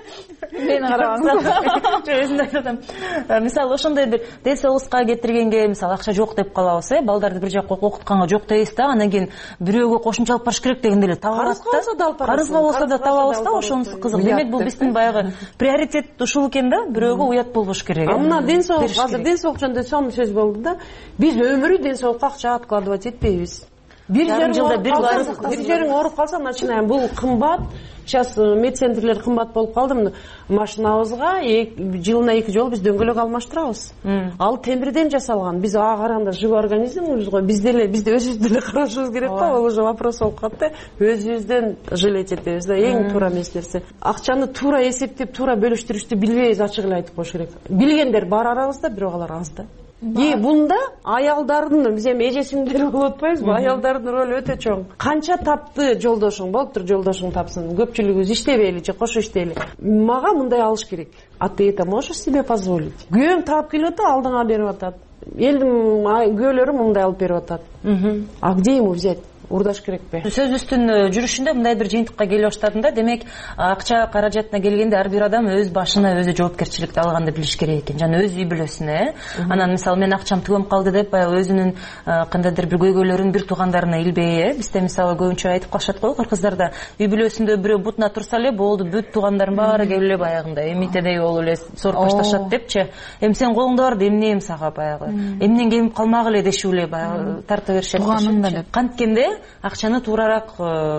мени карабаңыз. Өзүмдү айтып атам. Мисалы ошондой бир ден соолукка кетиргенге, мисалы акча жок деп калабыз, э, балдарды бир жакка окутканга жок дейбиз да, анан кийин бирөөгө кошумча алып барыш керек дегенде эле табылат да. Карызга болсо да табабыз да, ошонусу кызык. Демек бул биздин баягы приоритет ушул экен да, бирөөгө уят болбош керек. А мына ден соолук, азыр ден соолук жөнүндө сонун сөз болду да. Биз өмүрү ден соолукка акча откладывать этпейбиз. Бир жылда бир жериң ооруп калса, начинаем бул кымбат. Сейчас медцентрлер кымбат болуп калды. Машинабызга жылына эки жолу биз дөңгөлөк алмаштырабыз. Ал темирден жасалган. Биз ага караганда живой организмбиз го. Биз деле бизди өзүбүз деле карашыбыз керек да. Ал уже вопрос болуп калды. Өзүбүздөн жалеть этебиз да. Эң туура эмес нерсе. Акчаны туура эсептеп, туура бөлүштүрүштү билбейбиз, ачык эле айтып коюш керек. Билгендер бар арабызда, бирок алар аз да. И бунда аялдардын, биз эми эже сиңдилер болуп атпайбызбы? Аялдардын ролу өтө чоң. Канча тапты жолдошуң, болуптур жолдошуң тапсын. Көпчүлүгүбүз иштебейли же кошо иштейли. Мага мындай алыш керек. А ты это можешь себе позволить? Күйөөң таап келип атат, алдыңа берип атат. Элдин күйөөлөрү мындай алып берип атат. А где ему взять? Урдаш керекпи? Сөзүбүздүн жүрүшүндө мындай бир жыйынтыкка келип баштадым да. Демек, акча каражатына келгенде ар бир адам өз башына өзү жоопкерчиликти алганды билиш керек экен. Жана өз үй бүлөсүнө. Анан мисалы мен акчам түгөм калды деп, баягы өзүнүн кандайдыр бир көйгөйлөрүн бир туугандарына илбей, э. Бизде мисалы көбүнчө айтып калышат го, кыргыздарда үй бүлөсүндө бирөө бутуна турса эле болду, бүт туугандарым баары келип эле баягындай эмитедей болуп эле соруп башташат депчи. Эми сен колуңда бар, эмне эми сага баягы. Эмнен кемип калмак эле дешип эле баягы тарта беришет. Тууганым да деп. Канткенде акчаны туурарак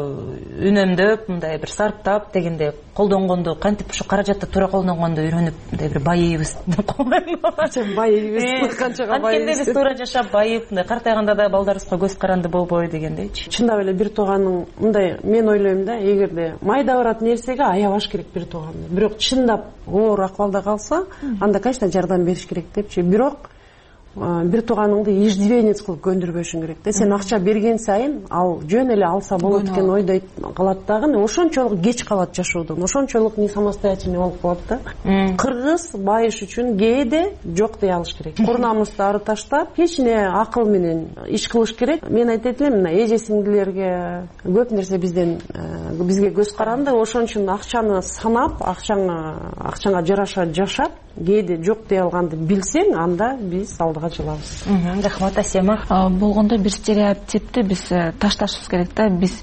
үнөмдөп, мындай бир сарптап дегенде колдонгонду, кантип ушу каражатты туура колдонгонду үйрөнүп, мындай бир байыйбыз деп койгон. Канча байыйбыз, канчага байыйбыз. Анткенде биз туура жашап байып, мындай картайганда да балдарыбызга көз каранды болбой дегендейчи. Чындап эле бир тууганның мындай мен ойлойм да, эгерде майда барат нерсеге аябаш керек бир тууганды. Бирок чындап оор акыбалда калса, анда конечно жардам бериш керек депчи. Бирок бир тууганыңды иждивенец кылып көндүрбөшүң керек да. Сен акча берген сайын ал жөн эле алса болот экен ойдой калат дагы. Ошончолук кеч калат жашоодон. Ошончолук не самостоятельный болуп калат да. Кыргыз байыш үчүн кээде жок дей алыш керек. Курнамызды ары таштап, кечине акыл менен иш кылыш керек. Мен айтат элем, мына эже сиңдилерге көп нерсе бизден бизге көз каранды. Ошон үчүн акчаны санап, акчаңа акчаңа жараша жашап, кээде жок дей алганды билсең, анда биз алдыга жылабыз. Рахмат, Асема. Болгондо бир стереотипти биз ташташыбыз керек да. Биз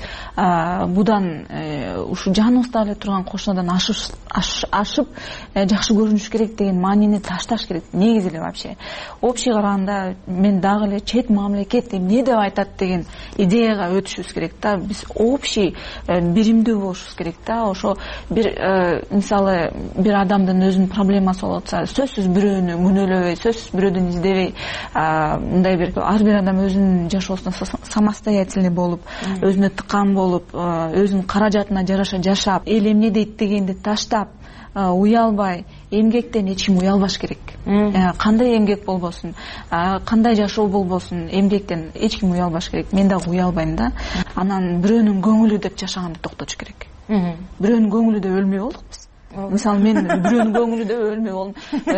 будан ушу жаныбызда эле турган кошунадан ашып жакшы көрүнүш керек деген маанини ташташ керек. Негизи эле вообще. Общий караганда мен дагы эле чет мамлекет эмне деп айтат деген идеяга өтүшүбүз керек да. Биз общий биримдүү болушубуз керек да. Ошо бир мисалы бир адамдын өзүнүн проблемасы болот, сөзсүз бирөөнү күнөөлөбөй, сөзсүз бирөөдөн издебей, мындай бир ар бир адам өзүнүн жашоосуна самостоятельный болуп, өзүнө тыккан болуп, өзүнүн каражатына жараша жашап, эл эмне дейт дегенди таштап, уялбай, эмгектен эч ким уялбаш керек. Кандай эмгек болбосун, кандай жашоо болбосун, эмгектен эч ким уялбаш керек. Мен дагы уялбайм да. Анан бирөөнүн көңүлү деп жашаганды токтотуш керек. Бирөөнүн көңүлү деп өлмөй болдук биз. Мисалы мен бирөөнүн көңүлү деп өлмөй болдум.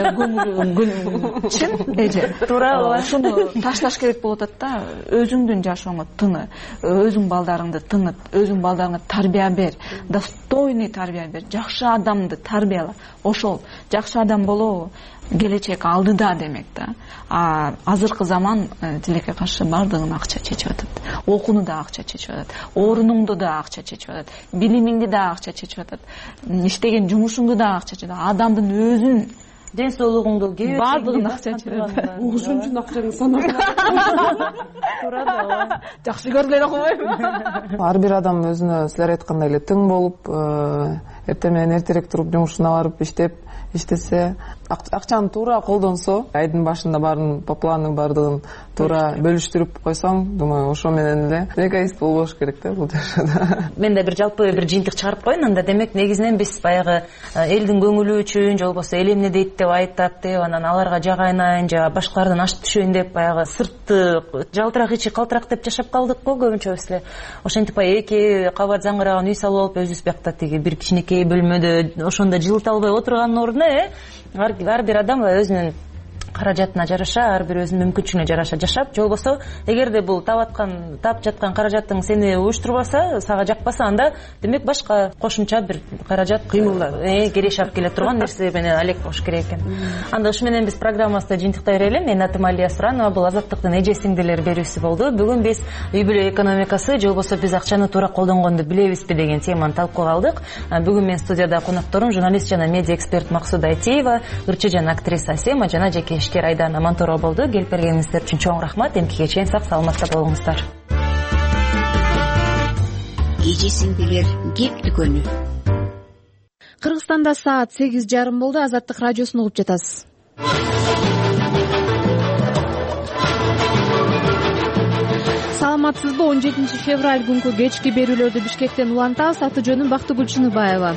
Көңүлү чын эже. Туура. Ушуну ташташ керек болуп атат да. Өзүңдүн жашооңо тыны, өзүң балдарыңды тыңыт, өзүң балдарыңа тарбия бер, достойный тарбия бер, жакшы адамды тарбияла. Ошол жакшы адам болобу? Келечек алдыда демек да. А азыркы заман тилекке каршы бардыгын акча чечип атат. Окууну да акча чечип атат. Орунуңду да акча чечип атат. Билимиңди да акча чечип атат. Иштеген жумушуңду да акча чечип атат. Адамдын өзүн ден соолугуңду бардыгын акча чечип атат. Ошон үчүн акчаны санап туура да. Жакшы көрүп эле койбойбу? Ар бир адам өзүнө силер айткандай эле тең болуп, эртең менен эртерээк туруп жумушуна барып иштеп, иштесе, акчаны туура колдонсо, айдын башында баарын по плану бардыгын туура бөлүштүрүп койсоң, думаю, ошо менен эле эгоист болбош керек да бул жашоодо. Мен да бир жалпы бир жыйынтык чыгарып коеюн. Анда демек негизинен биз баягы элдин көңүлү үчүн, же болбосо эл эмне дейт деп айтат деп, анан аларга жагайнайын, же башкалардан ашып түшөйүн деп баягы сыртты жалтырак ичи калтырак деп жашап калдык го көбүнчөбүз эле. Ошентип баягы эки кабат заңгыраган үй салып алып, өзүбүз биякта тиги бир кичинекей бөлмөдө ошондо жылыта албай отургандын ордуна, э ар бир адам өзүнүн каражатына жараша ар бир өзүнүн мүмкүнчүлүгүнө жараша жашап, же болбосо эгерде бул таапаткан таап жаткан каражатың сени уюштурбаса, сага жакпаса, анда демек башка кошумча бир каражат кыймылдар кереш алып келе турган нерсе менен алек болуш керек экен. Анда ушу менен биз программабызды жыйынтыктай берели. Менин атым Алия Суранова, бул Азаттыктын эже сиңдилер берүүсү болду. Бүгүн биз үй бүлө экономикасы, же болбосо биз акчаны туура колдонгонду билебизби деген теманы талкууга алдык. Бүгүн мен студияда конокторум журналист жана медиа эксперт Максуда Айтиева, ырчы жана актриса Асема жана жеке ишкер Айдана Мантурова болду. Келип бергениңиздер үчүн чоң рахмат. Эмкиге чейин сак саламатта болуңуздар. Эже сиңдилер кеп дүкөнү. Кыргызстанда саат сегиз жарым болду. Азаттык радиосун угуп жатасыз. Саламатсызбы? он жетинчи февраль күнкү кечки берүүлөрдү Бишкектен улантабыз. Аты жөнүм Бактыгүл Чыныбаева.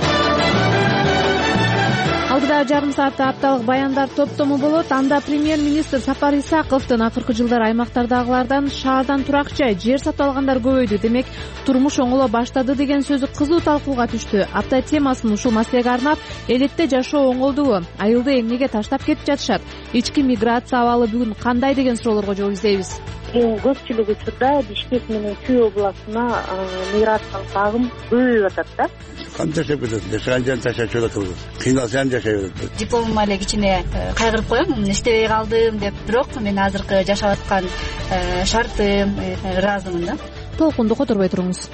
Алдыда жарым саатта апталык баяндар топтому болот. Анда премьер-министр Сапар Исаковдун акыркы жылдары аймактардагылардан шаардан турак жай, жер сатып алгандар көбөйдү, демек турмуш оңоло баштады деген сөзү кызуу талкууга түштү. Апта темасын ушул маселеге арнап, элетте жашоо оңолдубу? Айылды эмнеге таштап кетип жатышат? Ички миграция абалы бүгүн кандай деген суроолорго жооп издейбиз. Көпчүлүк учурда Бишкек менен Чүй областына миграциялык агым көбөйүп атат да. Кантип жашап кетет? Жашаган жерин ташап чыгып атабыз. Кыйналсам жашай берет. Дипломум эле кичине кайгырып коем, иштебей калдым деп, бирок мен азыркы жашап аткан шартым ыраазымын да. Толкунду которбой туруңуз.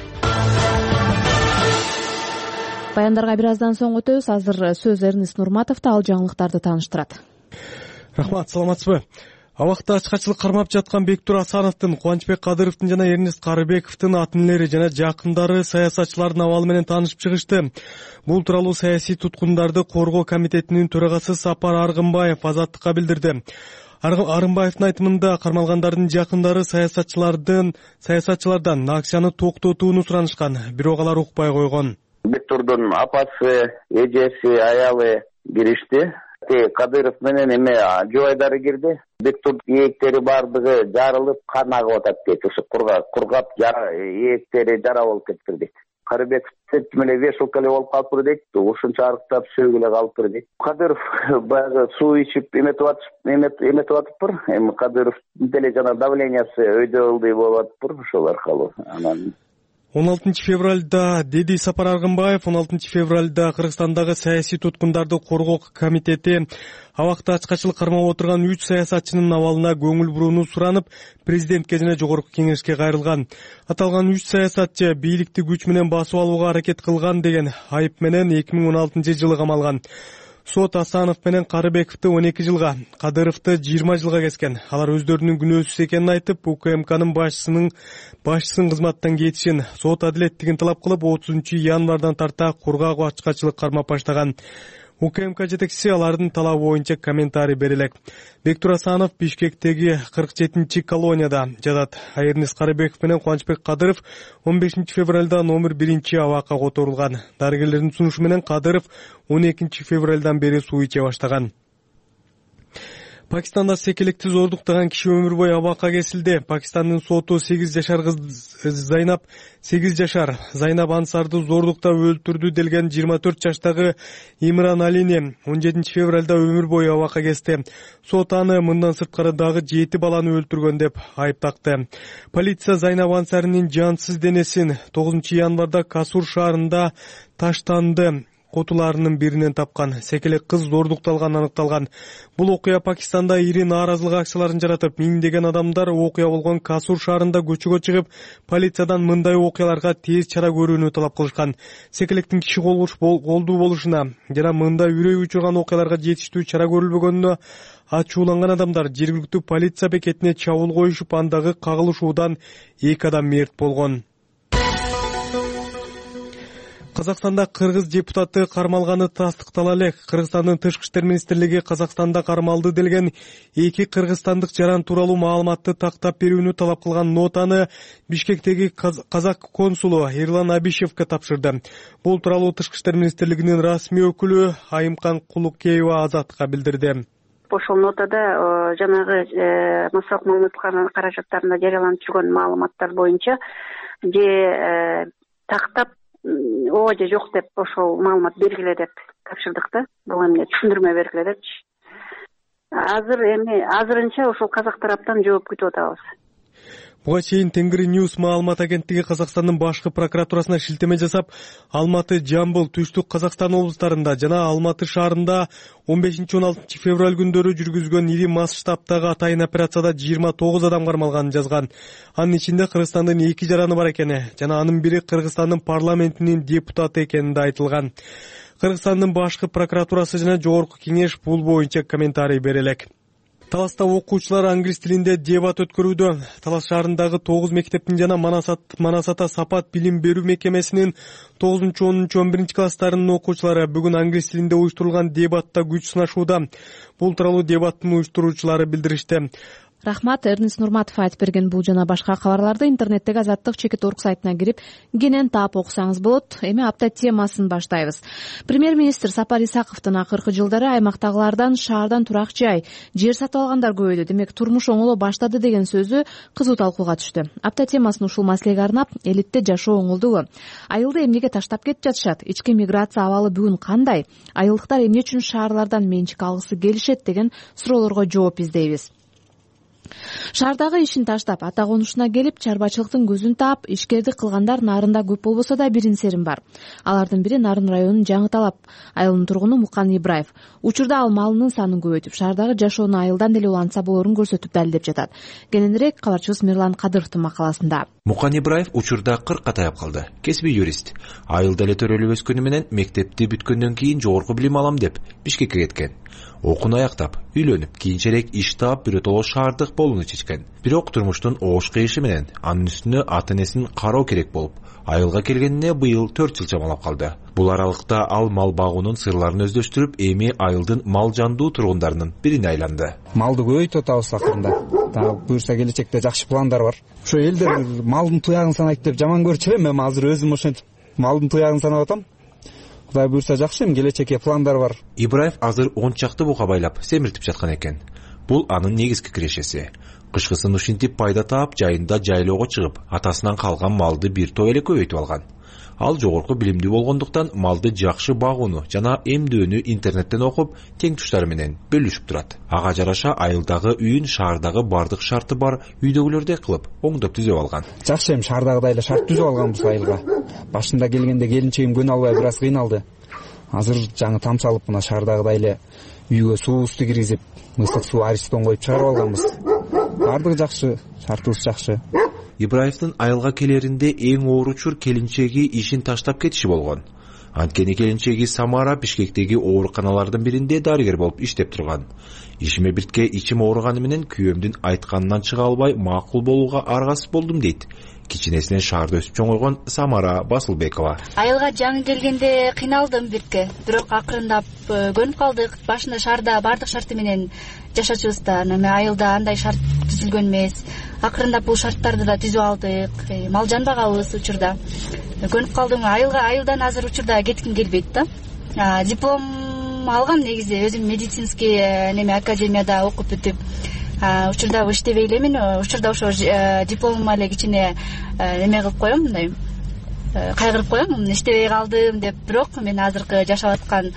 Баяндарга бир аздан соң өтөбүз. Азыр сөз Эрнест Нурматовдо, ал жаңылыктарды тааныштырат. Рахмат, саламатсызбы? Абакта ачкачылык кармап жаткан Бектур Асановдун, Кубанычбек Кадыровдун жана Эрнест Карыбековдун атын-энелери жана жакындары саясатчылардын абалы менен таанышып чыгышты. Бул тууралуу саясий туткундарды коргоо комитетинин төрагасы Сапар Аргынбаев Азаттыкка билдирди. Аргынбаевдин айтымында кармалгандардын жакындары саясатчылардын саясатчылардан акчаны токтотууну суранышкан, бирок алар укпай койгон. Бектурдун апасы, эжеси, аялы киришти. Кадыров менен эме жубайдары кирди. Бектур ийектери бардыгы жарылып, кан агып атат дейт. Ушу кургап, кургап ийектери жара болуп кетти дейт. Карыбеков эле вешалка эле болуп калыптыр дейт. Ушунча арыктап сөөгү эле калыптыр дейт. Кадыров баягы суу ичип эметип атып, эметип атыптыр. Эми Кадыров деле жана давлениясы өйдө ылдый болуп атыптыр ошол аркылуу. Анан он алтынчы февралда деди Сапар Аргынбаев, он алтынчы февралда Кыргызстандагы саясий туткундарды коргоо комитети абакта ачкачылык кармап отурган үч саясатчынын абалына көңүл бурууну суранып, президентке жана жогорку кеңешке кайрылган. Аталган үч саясатчы бийликти күч менен басып алууга аракет кылган деген айып менен эки миң он алтынчы жылы камалган. Сот Асанов менен Карыбековду он эки жылга, Кадыровду жыйырма жылга кескен. Алар өздөрүнүн күнөөсүз экенин айтып, УКМКнын башчысынын башчысын кызматтан кетишин, сот адилеттигин талап кылып, отузунчу январдан тарта кургак ачкачылык кармап баштаган. УКМК жетекчиси алардын талабы боюнча комментарий бере элек. Бектур Асанов Бишкектеги кырк жетинчи колонияда жатат. Эрнест Карыбеков менен Кубанычбек Кадыров он бешинчи февралда номер биринчи абакка которулган. Дарыгерлердин сунушу менен Кадыров он экинчи февралдан бери суу иче баштаган. Пакистанда секелекти зордуктаган киши өмүр бою абакка кесилди. Пакистандын соту сегиз жашар кыз Зайнап сегиз жашар Зайнап Ансарды зордуктап өлтүрдү делген жыйырма төрт жаштагы Имран Алини он жетинчи февралда өмүр бою абакка кести. Сот аны мындан сырткары дагы жети баланы өлтүргөн деп айыптакты. Полиция Зайнап Ансарынын жансыз денесин тогузунчу январда Касур шаарында таштанды котуларынын биринен тапкан. Секелек кыз зордукталган аныкталган. Бул окуя Пакистанда ири нааразылык акцияларын жаратып, миңдеген адамдар окуя болгон Касур шаарында көчөгө чыгып, полициядан мындай окуяларга тез чара көрүүнү талап кылышкан. Секелектин киши колдуу болушуна жана мындай үрөй учурган окуяларга жетиштүү чара көрүлбөгөнүнө ачууланган адамдар жергиликтүү полиция бекетине чабуул коюшуп, андагы кагылышуудан эки адам мерт болгон. Казакстанда кыргыз депутаты кармалганы тастыктала элек. Кыргызстандын Тышкы иштер министрлиги Казакстанда кармалды делген эки кыргызстандык жаран тууралуу маалыматты тактап берүүнү талап кылган нотаны Бишкектеги казак консулу Эрлан Абишевке тапшырды. Бул тууралуу Тышкы иштер министрлигинин расмий өкүлү Айымкан Кулукеева Азаттыкка билдирди. Ошол нотада жанагы массалык маалымат каражаттарында жарыяланып жүргөн маалыматтар боюнча же тактап ооба же жок деп ошол маалымат бергиле деп тапшырдык да. Бул эмне түшүндүрмө бергиле депчи. азыр эми азырынча ошол казак тараптан жооп күтүп атабыз. Буга чейин Тенгри Ньюс маалымат агенттиги Казакстандын башкы прокуратурасына шилтеме жасап, Алматы, Жамбыл, Түштүк Казакстан облустарында жана Алматы шаарында он бешинчи он алтынчы февраль күндөрү жүргүзгөн ири масштабтагы атайын операцияда жыйырма тогуз адам кармалганын жазган. Анын ичинде Кыргызстандын эки жараны бар экени жана анын бири Кыргызстандын парламентинин депутаты экени да айтылган. Кыргызстандын башкы прокуратурасы жана жогорку кеңеш бул боюнча комментарий бере элек. Таласта окуучулар англис тилинде дебат өткөрүүдө. Талас шаарындагы тогуз мектептин жана Манасата Сапат билим берүү мекемесинин тогузунчу онунчу он биринчи класстарынын окуучулары бүгүн англис тилинде уюштурулган дебатта күч сынашууда. Бул тууралуу дебаттын уюштуруучулары билдиришти. Рахмат, Эрнис Нурматов айтып берген бул жана башка кабарларды интернеттеги Азаттык чекит орг сайтына кирип, кенен таап окусаңыз болот. Эми апта темасын баштайбыз. Премьер-министр Сапар Исаковдун акыркы жылдары аймактагылардан шаардан турак жай, жер сатып алгандар көбөйдү, демек турмуш оңоло баштады деген сөзү кызуу талкууга түштү. Апта темасын ушул маселеге арнап, элитте жашоо оңолдубу? Айылды эмнеге таштап кетип жатышат? Ички миграция абалы бүгүн кандай? Айылдыктар эмне үчүн шаарлардан менчик алгысы келишет деген суроолорго жооп издейбиз. Шаардагы ишин таштап, ата конушуна келип, чарбачылыктын көзүн таап, ишкердик кылгандар Нарында көп болбосо да бирин серин бар. Алардын бири Нарын районунун Жаңы Талап айылынын тургуну Мукан Ибраев. Учурда ал малынын санын көбөйтүп, шаардагы жашоону айылдан деле улантса болорун көрсөтүп далилдеп жатат. Кененирээк кабарчыбыз Мирлан Кадыровдун макаласында. Мукан Ибраев учурда кыркка таяп калды. Кесиби юрист. Айылда эле төрөлүп өскөнү менен мектепти бүткөндөн кийин жогорку билим алам деп Бишкекке кеткен. Окууну аяктап, үйлөнүп, кийинчерээк иш таап, биротоло шаардык болууну чечкен. Бирок турмуштун оош кыйышы менен анын үстүнө ата-энесин кароо керек болуп, айылга келгенине быйыл төрт жыл чамалап калды. Бул аралыкта ал мал багуунун сырларын өздөштүрүп, эми айылдын мал жандуу тургундарынын бирине айланды. Малды көбөйтүп атабыз акырында. Дагы буюрса келечекте жакшы пландар бар. Ошо элдер малдын туягын санайт деп жаман көрчү элем, эми азыр өзүм ошентип малдын туягын санап атам. Кудай буюрса жакшы, эми келечекке пландар бар. Ибраев азыр он чакты бука байлап семиртип жаткан экен. Бул анын негизги кирешеси. Кышкысын ушинтип пайда таап, жайында жайлоого чыгып, атасынан калган малды бир топ эле көбөйтүп алган. Ал жогорку билимдүү болгондуктан малды жакшы багууну жана эмдөөнү интернеттен окуп, тең туштары менен бөлүшүп турат. Ага жараша айылдагы үйүн шаардагы бардык шарты бар үйдөгүлөрдөй кылып оңдоп түзөп алган. Жакшы, эми шаардагыдай эле шарт түзүп алганбыз айылга. Башында келгенде келинчегим көнө албай бир аз кыйналды. Азыр жаңы там салып, мына шаардагыдай эле үйгө суубузду киргизип, мысык суу аристон коюп чыгарып алганбыз. Бардыгы жакшы, шартыбыз жакшы. Ибраевдин айылга келеринде эң оор учур келинчеги ишин таштап кетиши болгон. Анткени келинчеги Самара Бишкектеги ооруканалардын биринде дарыгер болуп иштеп турган. Ишиме биртке ичим ооруганы менен күйөөмдүн айтканынан чыга албай макул болууга аргасыз болдум дейт. Кичинесинен шаарда өсүп чоңойгон Самара Басылбекова. Айылга жаңы келгенде кыйналдым биртке, бирок акырындап көнүп калдык. Башында шаарда бардык шарты менен жашачубуз да, эми айылда андай шарт түзүлгөн эмес. Акырындап бул шарттарды да түзүп алдык. Мал жанбагабыз учурда. Көнүп калдым. Айылга айылдан азыр учурда кетким келбейт да. Диплом алгам негизи, өзүм медицинский неме академияда окуп бүтүп, учурда иштебей элемин. Учурда ошо дипломум эле кичине неме кылып коем, мындай кайгырып коем, иштебей калдым деп. Бирок мен азыркы жашап аткан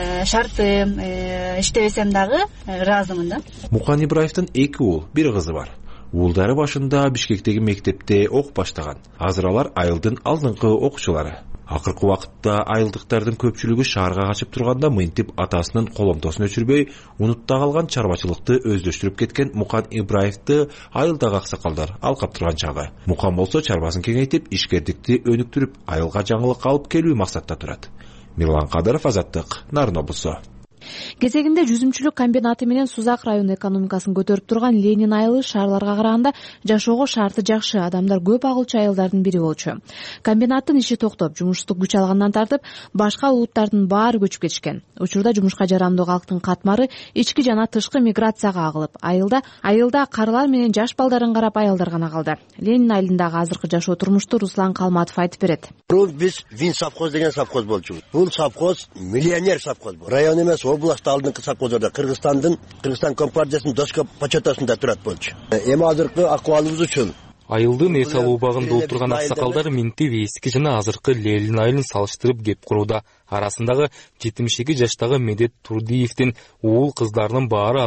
шартым, иштебесем дагы ыраазымын да. Мукан Ибраевдин эки уул, бир кызы бар. Уулдары башында Бишкектеги мектепте окуп баштаган. Азыр алар айылдын алдыңкы окуучулары. Акыркы убакытта айылдыктардын көпчүлүгү шаарга качып турганда мынтип атасынын коломтосун өчүрбөй, унутта калган чарбачылыкты өздөштүрүп кеткен Мукан Ибраевди айылдагы аксакалдар алкап турган чагы. Мукан болсо чарбасын кеңейтип, ишкердикти өнүктүрүп, айылга жаңылык алып келүү максатта турат. Мирлан Кадыров, Азаттык, Нарын облусу. Кезегинде жүзүмчүлүк комбинаты менен Сузак району экономикасын көтөрүп турган Ленин айылы шаарларга караганда жашоого шарты жакшы, адамдар көп агылчу айылдардын бири болчу. Комбинаттын иши токтоп, жумуштук күч алгандан тартып, башка улуттардын баары көчүп кетишкен. Учурда жумушка жарамдуу калктын катмары ички жана тышкы миграцияга агылып, айылда айылда карылар менен жаш балдарын карап аялдар гана калды. Ленин айылындагы азыркы жашоо турмушту Руслан Калматов айтып берет. Биз Вин совхоз деген совхоз болчубуз. Бул совхоз миллионер совхоз. Район эмес, область алдыңкы совхоздарда Кыргызстандын Кыргызстан компартиясынын доска почетасында турат болчу. Эми азыркы акыбалыбыз үчүн айылдын эс алуу убагында отурган аксакалдар минтип эски жана азыркы Ленин айылын салыштырып кеп курууда. Арасындагы жетимиш эки жаштагы Медет Турдиевдин уул кыздарынын баары азыр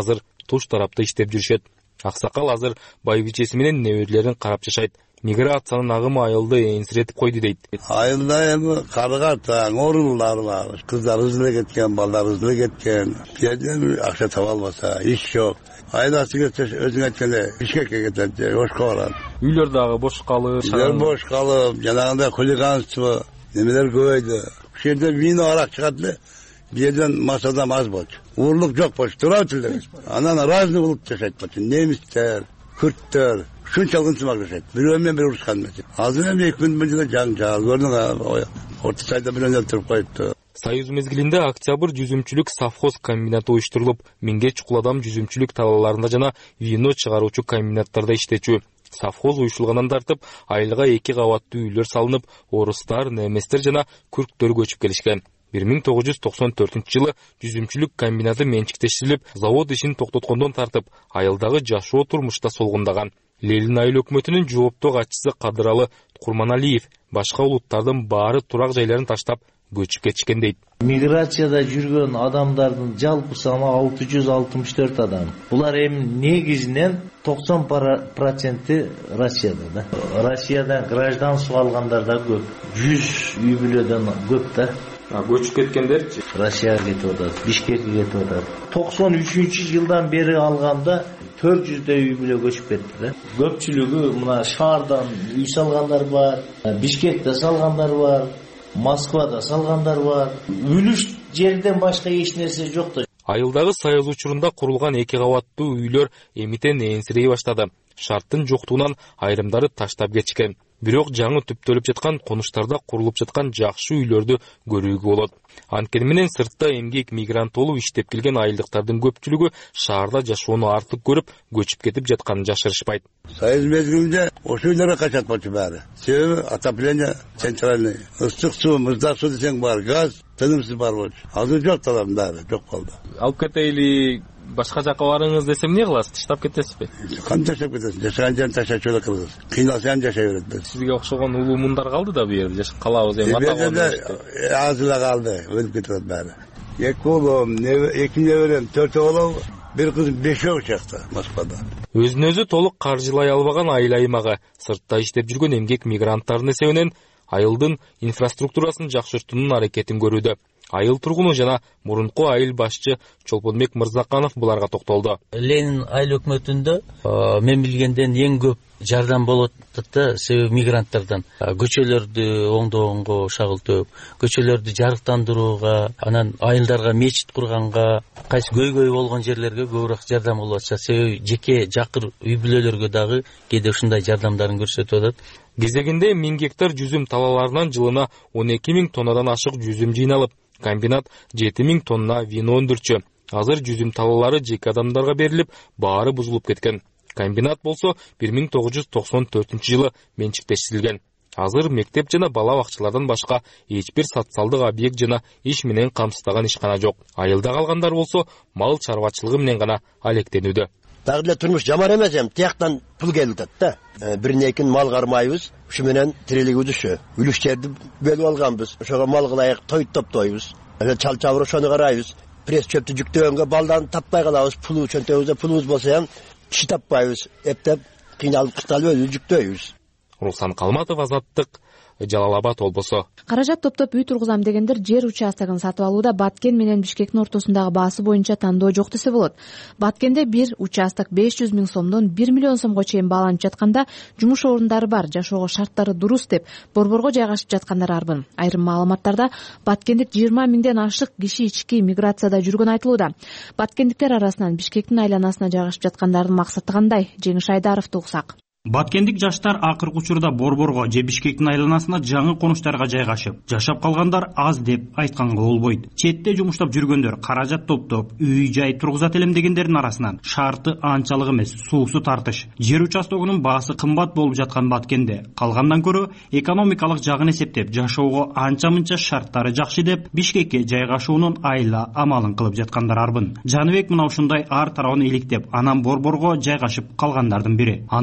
туш тарапта иштеп жүрүшөт. Аксакал азыр байбичеси менен неберелерин карап жашайт. Миграциянын агымы айылды энсиретип койду дейт. Айылда эми карыга таң оорулар бар. Кыздар үзүлө кеткен, балдар үзүлө кеткен. Кээде акча таба албаса, иш жок. Айласы кетсе өзүң айткандай Бишкекке кетет, Ошко барат. Үйлөр дагы бош калып, үйлөр бош калып, жанагындай хулиганство немелер көбөйдү. Ушул жерде вино арак чыгат эле. Бирден масадан аз болчу. Уурлук жок болчу, тура тилде. Анан разный болуп жашайт болчу. Немистер, күрттөр, шунчалык ынтымак жашайт. Бирөө менен бири урушкан эмес. Азыр эми эки күн мындай жаң жаал көрдүң, орто сайда бирөө өтүрүп коюпту. Союз мезгилинде октябрь жүзүмчүлүк совхоз комбинаты уюштурулуп, миңге чукул адам жүзүмчүлүк талааларында жана вино чыгаруучу комбинаттарда иштечү. Совхоз уюшулгандан тартып, айылга эки кабаттуу үйлөр салынып, орустар, неместер жана күрктөр көчүп келишкен. бир миң тогуз жүз токсон төртүнчү жылы жүзүмчүлүк комбинаты менчиктештирилип, завод ишин токтоткондон тартып, айылдагы жашоо турмушта солгундаган. Ленин айыл өкмөтүнүн жооптуу катчысы Кадыралы Курманалиев башка улуттардын баары турак жайларын таштап көчүп кетишкен дейт. Миграцияда жүргөн адамдардын жалпы саны алты жүз алтымыш төрт адам. Булар эми негизинен токсон проценти Россияда да. Россиядан гражданство алгандар да көп. жүз үй бүлөдөн көп да. Көчүп кеткендерчи? Россияга кетип атат, Бишкекке кетип атат. токсон үчүнчү жылдан бери алганда төрт жүздөй үй бүлө көчүп кетти да. Көпчүлүгү мына шаардан үй салгандар бар, Бишкекте салгандар бар, Москвада салгандар бар. Үлүш жерден башка эч нерсе жок да. Айылдагы союз учурунда курулган эки кабаттуу үйлөр эмитен энсирей баштады. Шарттын жоктугунан айрымдары таштап кетишкен. Бирок жаңы түптөлүп жаткан конуштарда курулуп жаткан жакшы үйлөрдү көрүүгө болот. Анткени менен сыртта эмгек мигрант болуп иштеп келген айылдыктардын көпчүлүгү шаарда жашоону артык көрүп, көчүп кетип жатканын жашырышпайт. Союз мезгилинде ошол үйлөргө качат болчу баары. Себеби отопление центральный, ысык суу, муздак суу десең бар, газ тынымсыз бар болчу. Азыр жок талам баары, жок болду. Алып кетейли, башка жака барыңыз десем эмне кыласыз? Таштап кетесизби? Кантип таштап кетесиз? Жашаган жерин таштап эле кыргыз. Кыйналса ham жашай берет. Сизге окшогон улуу мундар калды да бу жерде. Жашап калабыз эми ата-бабалар. Аз эле калды, өлүп кетет баары. Эки улум, эки неберем, төртөө болобу? Бир кыз бешөө чакта Москвада. Өзүн өзү толук каржылай албаган айыл аймагы, сыртта иштеп жүргөн эмгек мигранттардын эсебинен айылдын инфраструктурасын жакшыртуунун аракетин көрүүдө. Айыл тургуну жана мурунку айыл башчы Чолпонбек Мырзаканов буларга токтолду. Ленин айыл өкмөтүндө мен билгенден эң көп жардам болот да, себеби мигранттардан. Көчөлөрдү оңдогонго шагылтып, көчөлөрдү жарыктандырууга, анан айылдарга мечит курганга, кайсы көйгөй болгон жерлерге көбүрөөк жардам болуп атат. Себеби жеке жакыр үй бүлөлөргө дагы кээде ушундай жардамдарын көрсөтүп атат. Кезегинде миң гектар жүзүм талааларынан жылына он эки миң тоннадан ашык жүзүм жыйналып, комбинат жети миң тонна вино өндүрчү. Азыр жүзүм талаалары жеке адамдарга берилип, баары бузулуп кеткен. Комбинат болсо бир миң тогуз жүз токсон төртүнчү жылы менчиктештирилген. Азыр мектеп жана бала бакчалардан башка эч бир социалдык объект жана иш менен камсыздаган ишкана жок. Айылда калгандар болсо мал чарбачылыгы менен гана алектенүүдө. Дагы эле турмуш жаман эмес эми, тияктан пул келип атат да. Бирин экин мал кармайбыз, ушу менен тирилигибиз ушу. Үлүш жерди бөлүп алганбыз. Ошого мал кылайык, той топтойбуз. Чал чабыр ошону карайбыз. Пресс чөптү жүктөгөнгө балдан таппай калабыз. Пулу чөнтөгүбүздө пулубуз болсо ham киши таппайбыз. Эптеп кыйналып кысталып өзү жүктөйбүз. Руслан Калматов, Азаттык, Жалал Абад облусу. Каражат топтоп үй тургузам дегендер жер участогун сатып алууда Баткен менен Бишкектин ортосундагы баасы боюнча тандоо жок десе болот. Баткенде бир участок беш жүз миң сомдон бир миллион сомго чейин бааланып жатканда, жумуш орундары бар, жашоого шарттары дурус деп борборго жайгашып жаткандар арбын. Айрым маалыматтарда Баткендик жыйырма миңден ашык киши ички миграцияда жүргөн айтылууда. Баткендиктер арасынан Бишкектин айланасына жайгашып жаткандардын максаты кандай? Жеңиш Айдаровду угсак. Баткендик жаштар акыркы учурда борборго же Бишкектин айланасына жаңы конуштарга жайгашып, жашап калгандар аз деп айтканга болбойт. Четте жумуштап жүргөндөр каражат топтоп, үй жай тургузат элем дегендердин арасынан шарты анчалык эмес, суусу тартыш. Жер участогунун баасы кымбат болуп жаткан Баткенде калгандан көрө экономикалык жагын эсептеп, жашоого анча-мынча шарттары жакшы деп Бишкекке жайгашуунун айла амалын кылып жаткандар арбын. Жаныбек мына ушундай ар тарабын иликтеп, анан борборго жайгашып калгандардын бири. Анын айтымында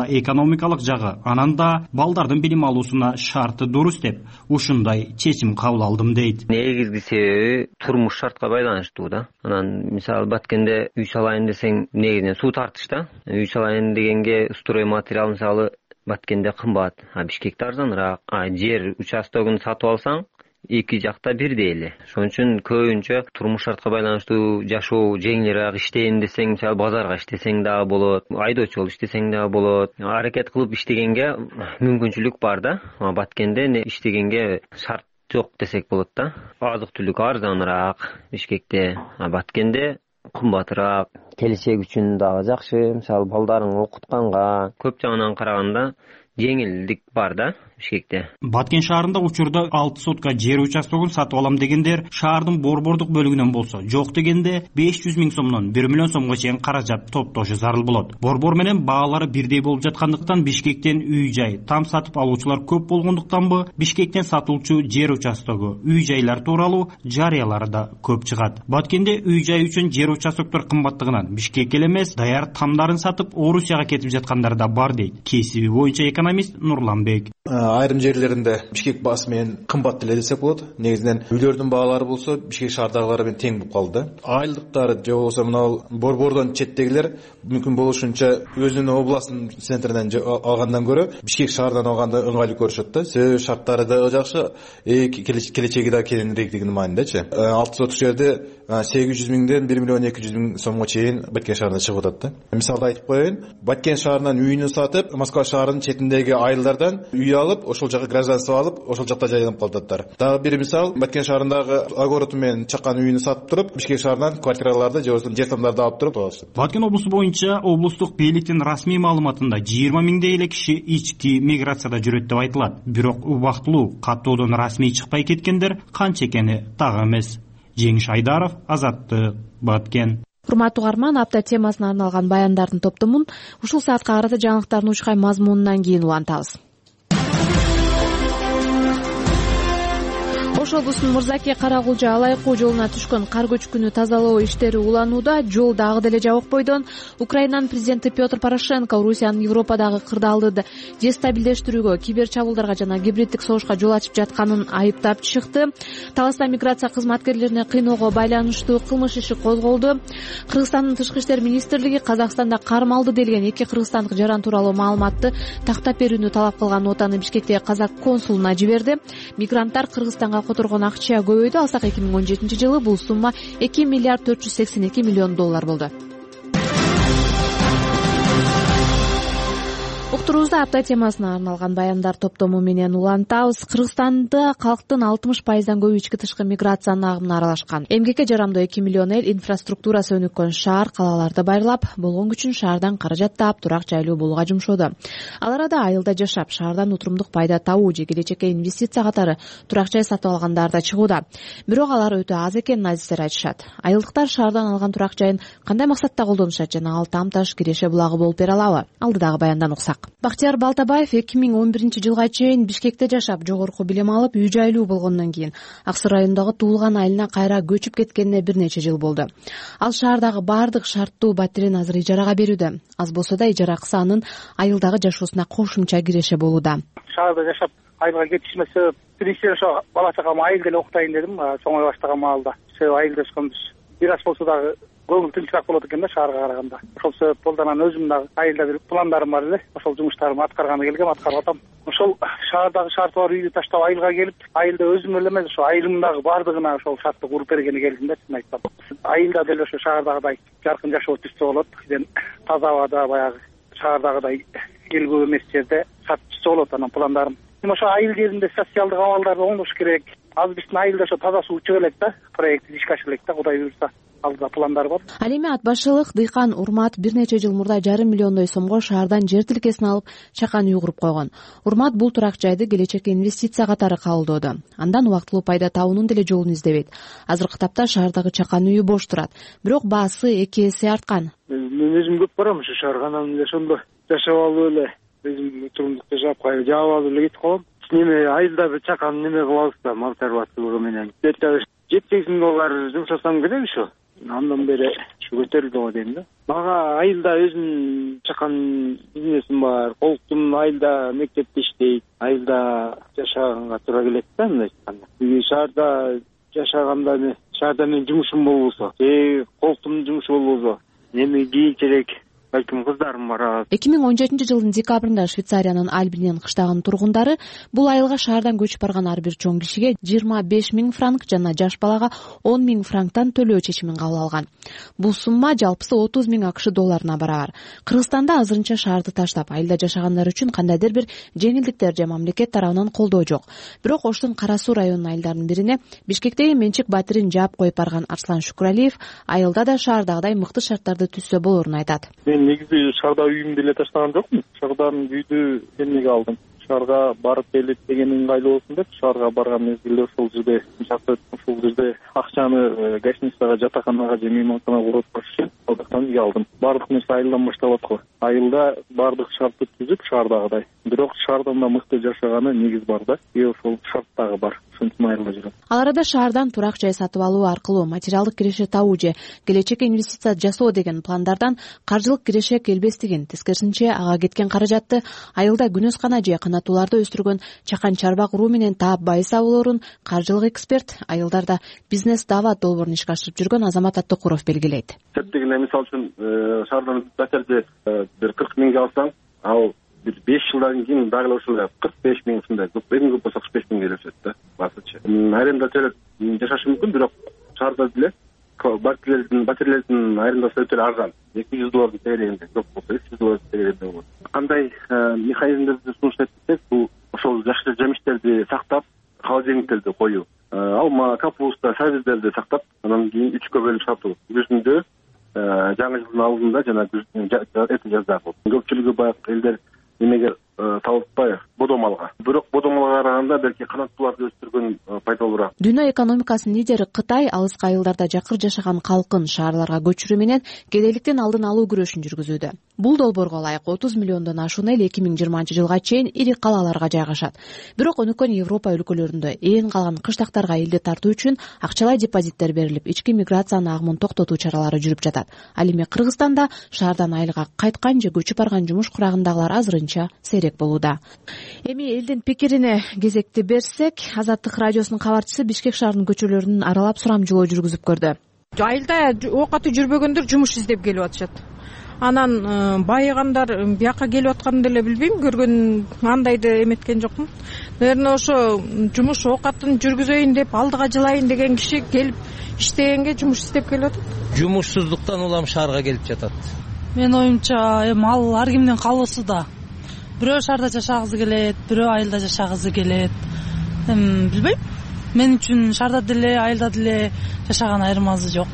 да экономикалык жагы, анан да балдардын билим алуусуна шарты дурус деп ушундай чечим кабыл алдым дейт. Негизги себеби турмуш шартка байланыштуу да. Анан мисалы Баткенде үй салайын десең негизинен суу тартыш да. Үй салайын дегенге строй материал мисалы Баткенде кымбат, а Бишкекте арзаныраак. А жер участогун сатып алсаң эки жакта бирдей эле. Ошон үчүн көбүнчө турмуш шартка байланыштуу жашоо жеңилирээк, иштейин десең, мисалы базарга иштесең дагы болот, айдоочу болуп иштесең дагы болот. Аракет кылып иштегенге мүмкүнчүлүк бар да. Баткенде иштегенге шарт жок десек болот да. Азык-түлүк арзаныраак Бишкекте, а Баткенде кымбатыраак. Келечек үчүн дагы жакшы, мисалы балдарың окутканга көп жагынан караганда жеңилдик бар да Бишкекте. Баткен шаарында учурда алты сотка жер участогун сатып алам дегендер шаардын борбордук бөлүгүнөн болсо, жок дегенде беш жүз миң сомдон бир миллион сомго чейин каражат топтошу зарыл болот. Борбор менен баалары бирдей болуп жаткандыктан Бишкектен үй-жай там сатып алуучулар көп болгондуктанбы, Бишкектен сатылчу жер участогу, үй-жайлар тууралуу жарыялары да көп чыгат. Баткенде үй-жай үчүн жер участоктор кымбаттыгынан Бишкекке эле эмес, даяр тамдарын сатып Орусияга кетип жаткандар да бар дейт кесиби боюнча экономист Нурланбек. Айрым жерлеринде Бишкек баасы менен кымбат эле десек болот. Негизинен үйлөрдүн баалары болсо Бишкек шаардагылары менен тең болуп калды. Айлыктары же болбосо мына борбордон четтегилер мүмкүн болушунча өзүнүн областын центринен алгандан көрө Бишкек шаардан алганда ыңгайлуу көрүшөт да. Себеби шарттары да жакшы, келечеги да кененирээктигинин маанидечи. алты сотук жерде сегиз жүз миңден бир миллион эки жүз миң сомго чейин Баткен шаарында чыгып атат да. Мисалда айтып коеюн, Баткен шаарынан үйүнү сатып, Москва шаарынын четиндеги айылдардан үй алып, ошол жака гражданство алып, ошол жакта жайланып калдыктар. Дагы бир мисал, Баткен шаарындагы огород менен чакан үйүнү сатып туруп, Бишкек шаарынан квартираларды же болбосо жер тамдарды алып туруп алышты. Баткен облусу боюнча облустук бийликтин расмий маалыматында жыйырма миңдей эле киши ички миграцияда жүрөт деп айтылат. Бирок убактылуу каттоодон расмий чыкпай кеткендер канча экени так эмес. Жеңиш Айдаров, Азаттык, Баткен. Урматтуу угарман, апта темасына арналган баяндардын топтомун ушул саатка карата жаңылыктардын учкай мазмунунан кийин улантабыз. Ош облусунун Мырзаке Карагулжа Алайкуу жолуна түшкөн кар көчкүнү тазалоо иштери уланууда. Жол дагы деле жабык бойдон. Украинанын президенти Петр Порошенко Орусиянын Европадагы кырдаалды дестабилдештирүүгө, кибер чабуулдарга жана гибриддик согушка жол ачып жатканын айыптап чыкты. Таласта миграция кызматкерлерине кыйноого байланыштуу кылмыш иши козголду. Кыргызстандын тышкы иштер министрлиги Казакстанда кармалды делген эки кыргызстандык жаран тууралуу маалыматты тактап берүүнү талап кылган нотаны Бишкектеги казак консулуна жиберди. Мигранттар Кыргызстанга которгон акча көбөйдү. Алсак эки миң он жетинчи жылы бул сумма эки миллиард төрт жүз сексен эки миллион доллар болду. Уктуруубузда апта темасына арналган баяндар топтому менен улантабыз. Кыргызстанда калктын алтымыш пайыздан көбү ички тышкы миграциянын агымына аралашкан. Эмгекке жарамдуу эки миллион эл инфраструктурасы өнүккөн шаар калаларды байрлап, болгон күчүн шаардан каражат таап, турак жайлуу болууга жумшоодо. Ал арада айылда жашап, шаардан утурумдук пайда табуу же келечекке инвестиция катары турак жай сатып алгандар да чыгууда. Бирок алар өтө аз экенин азиздер айтышат. Айылдыктар шаардан алган турак жайын кандай максатта колдонушат жана ал Тамташ Киреше булагы болуп бере алабы? Алдыдагы баяндан уксак. Бактияр Балтабаев эки миң он биринчи жылга чейин Бишкекте жашап, жогорку билим алып, үй жайлуу болгондон кийин Аксы районундагы туулган айылына кайра көчүп кеткенине бир нече жыл болду. Ал шаардагы бардык шарттуу батирин азыр ижарага берүүдө. Аз болсо да ижара акысы анын айылдагы жашоосуна кошумча киреше болууда. Шаарда жашап айылга кетишиме себеп биринчиден ошо бала чакама айылда эле уктайын дедим, чоңой баштаган маалда. Себеби айылда өскөнбүз. Бир аз болсо дагы көңүл тынчыраак болот экен да шаарга караганда. Ошол себеп болду. Анан өзүм дагы айылда бир пландарым бар эле. Ошол жумуштарымы аткарганы келгем, аткарып атам. Ошол шаардагы шарты бар үйдү таштап айылга келип, айылда өзүм эле эмес, ошо айылымдагы бардыгына ошол шартты куруп бергени келдим да, чын айтсам. Айылда деле ошо шаардагыдай жаркын жашоо түзсө болот. Кийин таза абада баягы шаардагыдай эл көп эмес жерде шарт түзсө болот. Анан пландарым ошо айыл жеринде социалдык абалдарды оңдош керек. Аз биздин айылда ошо таза суу чыга элек да, проект ишке ашыра элек да, Кудай буйрса. Алдыда пландар бар. Ал эми ат башылык дыйкан Урмат бир нече жыл мурда жарым миллиондой сомго шаардан жер тилкесин алып, чакан үй куруп койгон. Урмат бул турак жайды келечекке инвестиция катары кабылдоодо. Андан убактылуу пайда табуунун деле жолун издебейт. Азыркы тапта шаардагы чакан үйү бош турат. Бирок баасы эки эсе арткан. Мен өзүм көп барам ушу шаарга, анан эле ошондо жашап алып эле өзүм турмукту жаап кайра жаап алып эле кетип калам. Неме айылда бир чакан неме кылабыз да, мал чарбачылыгы менен. жети жүз миң доллар жумшасам керек ушу. Андан бери көтөрүлдү го дейм да. Мага айылда өзүнүн чакан бизнесим бар, колтум айылда мектепте иштейт, айылда жашаганга туура келет да, мындай айтканда. Шаарда жашаганда эме шаарда менин жумушум болбосо, же колтумдун жумушу болбосо, эми кийинчерээк балким кыздарым барат. эки миң он жетинчи жылдын декабрында Швейцариянын Альбинен кыштагынын тургундары бул айылга шаардан көчүп барган ар бир чоң кишиге жыйырма беш миң франк жана жаш балага он миң франктан төлөө чечимин кабыл алган. Бул сумма жалпысы отуз миң акш долларына барабар. Кыргызстанда азырынча шаарды таштап айылда жашагандар үчүн кандайдыр бир жеңилдиктер же мамлекет тарабынан колдоо жок. Бирок Оштун Кара Суу районунун айылдарынын бирине Бишкектеги менчик батирин жаап коюп барган Арслан Шукуралиев айылда да шаардагыдай мыкты шарттарды түзсө болорун айтат. Негизи шаарда үйүмдү эле таштаган жокмун. Шаардан үйдү эмнеге алдым? Шаарга барып келип деген ыңгайлуу болсун деп шаарга барган мезгилде ошол жерде жакты ушул жерде акчаны гостиницага, жатаканага же мейманканага уруп барышып, алдыктан үйгө алдым. Баардык нерсе айылдан башталат го. Айылда баардык шартты түзүп шаардагыдай. Бирок шаардан да мыкты жашаганы негиз бар да. И ошол шарт дагы бар. Ошентип айылда жүрөм. Ал арада шаардан турак жай сатып алуу аркылуу материалдык киреше табуу же келечекке инвестиция жасоо деген пландардан каржылык киреше келбестигин, тескерисинче ага кеткен каражатты айылда күнөскана же канаттууларды өстүргөн чакан чарбак уруу менен таап байыз табылоорун каржылык эксперт, айылдарда бизнес даават долбоорун ишке ашырып жүргөн Азамат Аттыкуров белгилейт. Сеп дегенде мисалы үчүн шаардан пәтерди бир кырк миңге алсаң, ал бир беш жылдан кийин дагы ошол кырк беш миң ушундай көп, эң көп болсо кырк беш миңге өсөт да. Башычы. Аренда төлөп жашашы мүмкүн, бирок шаарда деле батирлердин батирлердин арендасы өтө арзан. эки жүз доллардын тегерегинде, көп болсо үч жүз доллардын тегерегинде болот. Кандай механизмдерди сунуштайт десек, бул ошол жакшы жемиштерди сактап, холодильниктерди коюу, алма, капуста, сабиздерди сактап, анан кийин үчкө бөлүп сатуу. Күздө жаңы жылдын алдында жана эти жазда болот. Көпчүлүгү баягы элдер эмеге талаппай бодомалга. Бирок бодомалга караганда белки канаттууларды өстүргөн пайдалуураак. Дүйнө экономикасынын лидери Кытай алыскы айылдарда жакыр жашаган калкын шаарларга көчүрүү менен кедейликтен алдын алуу күрөшүн жүргүзүүдө. Бул долбоорго ылайык отуз миллиондон ашуун эл эки миң жыйырманчы жылга чейин ири калаларга жайгашат. Бирок өнүккөн Европа өлкөлөрүндө ээн калган кыштактарга элди тартуу үчүн акчалай депозиттер берилип, ички миграциянын агымын токтотуу чаралары жүрүп жатат. Ал эми Кыргызстанда шаардан айылга кайткан же көчүп барган жумуш курагындагылар азырынча сейрек болууда. Эми элдин пикирине кезекти берсек, Азаттык радиосунун кабарчысы Бишкек шаарынын көчөлөрүн аралап сурамжылоо жүргүзүп көрдү. Айылда оокаты жүрбөгөндөр жумуш издеп келип атышат. Анан байыгандар бияка келип атканын деле билбейм, көргөн андайды эметкен жокмун. Наверное, ошо жумуш оокатын жүргүзөйүн деп алдыга жылайын деген киши келип иштегенге жумуш издеп келип атат. Жумушсуздуктан улам шаарга келип жатат. Мен оюмча, эми ал ар кимдин каалоосу да. Бирөө шаарда жашагысы келет, бирөө айылда жашагысы келет. Эми билбейм. Мен үчүн шаарда деле, айылда деле жашаган айырмасы жок.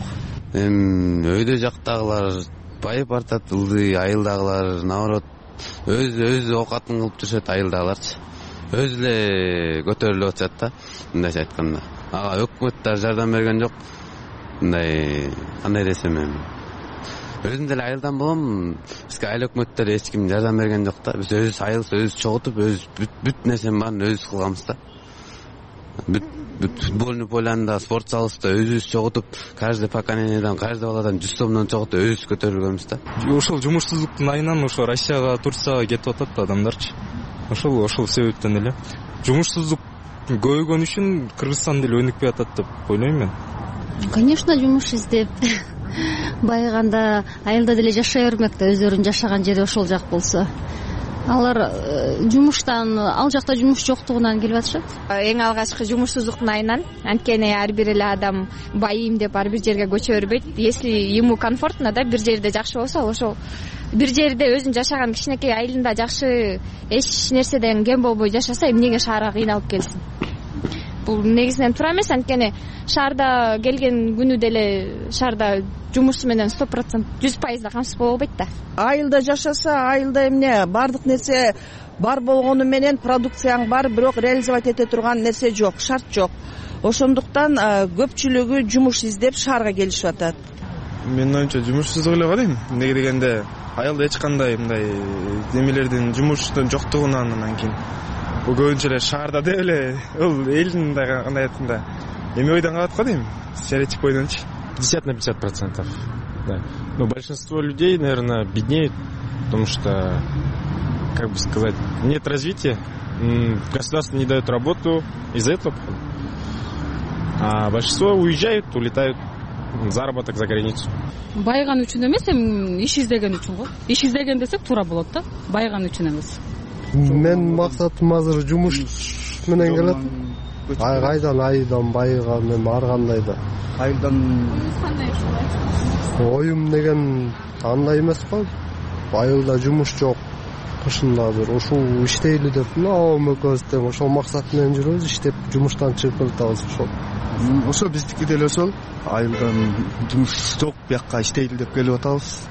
Эми өйдө жактагылар байып бартат, ылдый, айылдагылар наоборот өз өз оокатын кылып жүрүшөт, айылдагыларчы. Өз эле көтөрүлүп атышат да, мындайча айтканда. Ага өкмөттөр жардам берген жок. Мындай кандай десем эми. Өзүм деле айылдан болом, бизге айыл өкмөттөр эч ким жардам берген жок да. Биз өзүбүз айыл, өзүбүз чогултуп, өз бүт нерсенин баарын өзүбүз кылганбыз да. Бүт футбольный полянда, спорт залыбызда өзүбүз чогултуп, каждый поколениеден, каждый баладан жүз сомдон чогултуп өзүбүз көтөрүлгөнбүз да. Ошол жумушсуздуктун айынан ошо Россияга, Турцияга кетип атат адамдарчы. Ошол ошол себептен эле. Жумушсуздук көбөйгөн үчүн Кыргызстан деле өнүкпөй атат деп ойлойм мен. Конечно, жумуш издеп байыганда айылда деле жашай бермек да, өздөрүнүн жашаган жери ошол жак болсо. Алар жумуштан, ал жакта жумуш жоктугунан келип атышат. Эң алгачкы жумушсуздуктун айынан, анткени ар бир эле адам байыйм деп ар бир жерге көчө бербейт. Если ему комфортно да, бир жерде жакшы болсо, ошол бир жерде өзүнүн жашаган кичинекей айылында жакшы эч нерседен кем болбой жашаса, эмнеге шаарга кыйналып келсин? Бул негизинен туура эмес, анткени шаарда келген күнү деле шаарда жумушу менен сто процент жүз пайыз камсыз боло албайт да. Айылда жашаса, айылда эмне баардык нерсе бар болгону менен продукцияң бар, бирок реализовать эте турган нерсе жок, шарт жок. Ошондуктан көпчүлүгү жумуш издеп шаарга келишип атат. Менин оюмча жумушсуздук эле го дейм. Эмнеге дегенде айылда эч кандай мындай демелердин жумуштун жоктугунан анан кийин бул көбүнчө эле шаарда деп эле ул элдин кандай айтканда эме ойдон калат го дейм, стереотип ойдончу. пятьдесят на пятьдесят процентов. Да. Но большинство людей, наверное, беднеют, потому что, как бы сказать, нет развития, государство не дает работу из-за этого. А большинство уезжают, улетают, заработок за границу. Байыган үчүн эмес, эми иш издеген үчүн го. Иш издеген десек туура болот да, байыган үчүн эмес. Мен максатым азыр жумуш менен келет. Айдан айдан байыган эми ар кандай да. Айдан оюм деген андай эмес го. Айылда жумуш жок. Кышында бир ушул иштейли деп, мына экөөбүз тең ошол максат менен жүрөбүз, иштеп жумуштан чыгып келатабыз ошол. Ошо биздики деле ошол. Айылдан жумуш жок, бияка иштейли деп келип атабыз.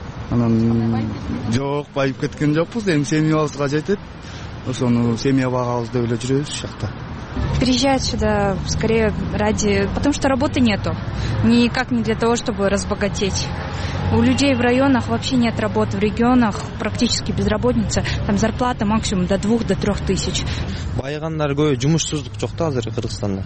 Анан жок, байып кеткен жокпуз, эми семьябызга жетет. Ошону семья багабыз деп эле жүрөбүз ушул жакта. Приезжают сюда скорее ради... Потому что работы нету. Никак не для того, чтобы разбогатеть. У людей в районах вообще нет работы. В регионах практически безработица. Там зарплата максимум до двух, до трех тысяч. Байыгандар көп, жумушсуздук жок да азыр Кыргызстанда.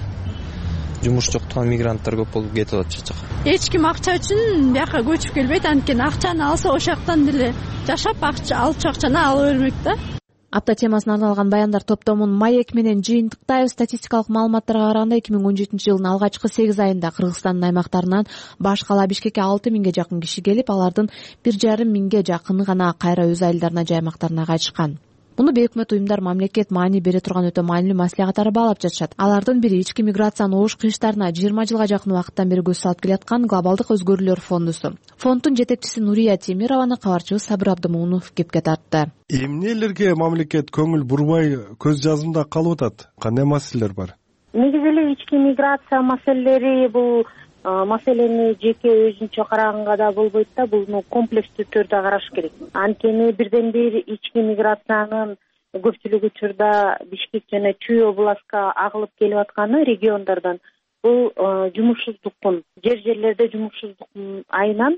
Жумуш жоктуган мигранттар көп болуп кетип атат. Эч ким акча үчүн бияка көчүп келбейт. Анткени акчаны алса ошол жактан деле жашап акча алчу акчаны ала бермек да. Апта темасына арналган баяндар топтомун маек менен жыйынтыктайбыз. Статистикалык маалыматтарга караганда эки миң он жетинчи жылдын алгачкы сегиз айында Кыргызстандын аймактарынан баш кала Бишкекке алты миңге жакын киши келип, алардын бир жарым миңге жакыны гана кайра өз айылдарына, жаймактарына кайтышкан. Муну бейөкмөт уюмдар мамлекет маани бере турган өтө маанилүү маселе катары баалап жатышат. Алардын бири ички миграциянын оош кыйыштарына жыйырма жылга жакын убакыттан бери көз салып келаткан Глобалдык өзгөрүүлөр фондусу. Фонддун жетекчиси Нурия Темированы кабарчыбыз Сабыр Абдымунов кепке тартты. Эмнелерге мамлекет көңүл бурбай көз жазымда калып атат? Кандай маселелер бар? Негизи эле ички миграция маселелери бул маселени жеке өзүнчө караганга да болбойт да, буну комплекстүү түрдө караш керек. Анткени бирден бир ички миграциянын көпчүлүк учурда Бишкек жана Чүй областка агылып келип атканы региондордон бул жумушсуздуктун, жер жерлерде жумушсуздуктун айынан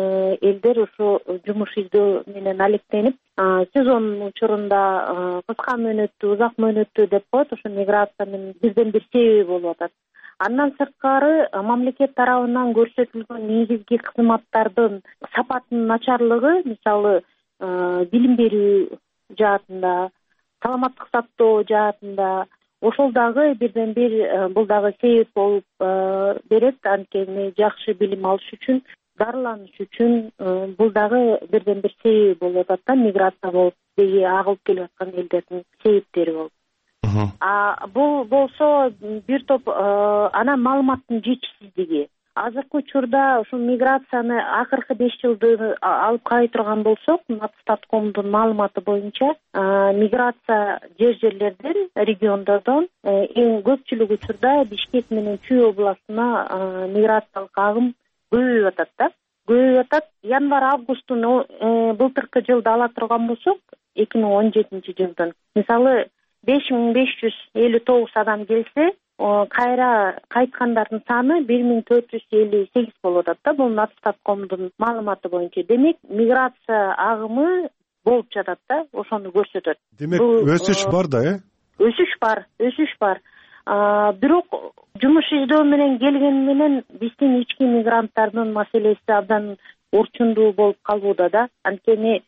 элдер ошо жумуш издөө менен алектенип, сезон учурунда кыска мөөнөттүү, узак мөөнөттүү деп коет, ошо миграциянын бирден бир себеби болуп атат. Андан сырткары мамлекет тарабынан көрсөтүлгөн негизги кызматтардын сапатынын начарлыгы, мисалы билим берүү жаатында, саламаттык сактоо жаатында, ошол дагы бирден бир бул дагы себеп болуп берет. Анткени жакшы билим алыш үчүн, дарыланыш үчүн бул дагы бирден бир себеп болуп атат да, миграция болуп деги агылып келип аткан элдердин себептери болуп. А бул болсо бир топ анан маалыматтын жетишсиздиги. Азыркы учурда ушул миграцияны акыркы беш жылды алып карай турган болсок, Статкомдун маалыматы боюнча миграция жер жерлерден, региондордон эң көпчүлүк учурда Бишкек менен Чүй областына миграциялык агым көбөйүп атат да. Көбөйүп атат. Январь-августун былтыркы жылды ала турган болсок, эки миң он жетинчи жылдын мисалы беш миң беш жүз элүү тогуз адам келсе, кайра кайткандардын саны бир миң төрт жүз элүү сегиз болуп атат да. Бул Статкомдун маалыматы боюнча. Демек, миграция агымы болуп жатат да, ошону көрсөтөт. Демек, өсүш бар да, э? Өсүш бар, өсүш бар. Бирок жумуш издөө менен келген менен биздин ички мигранттардын маселеси абдан орчундуу болуп калууда да. Анткени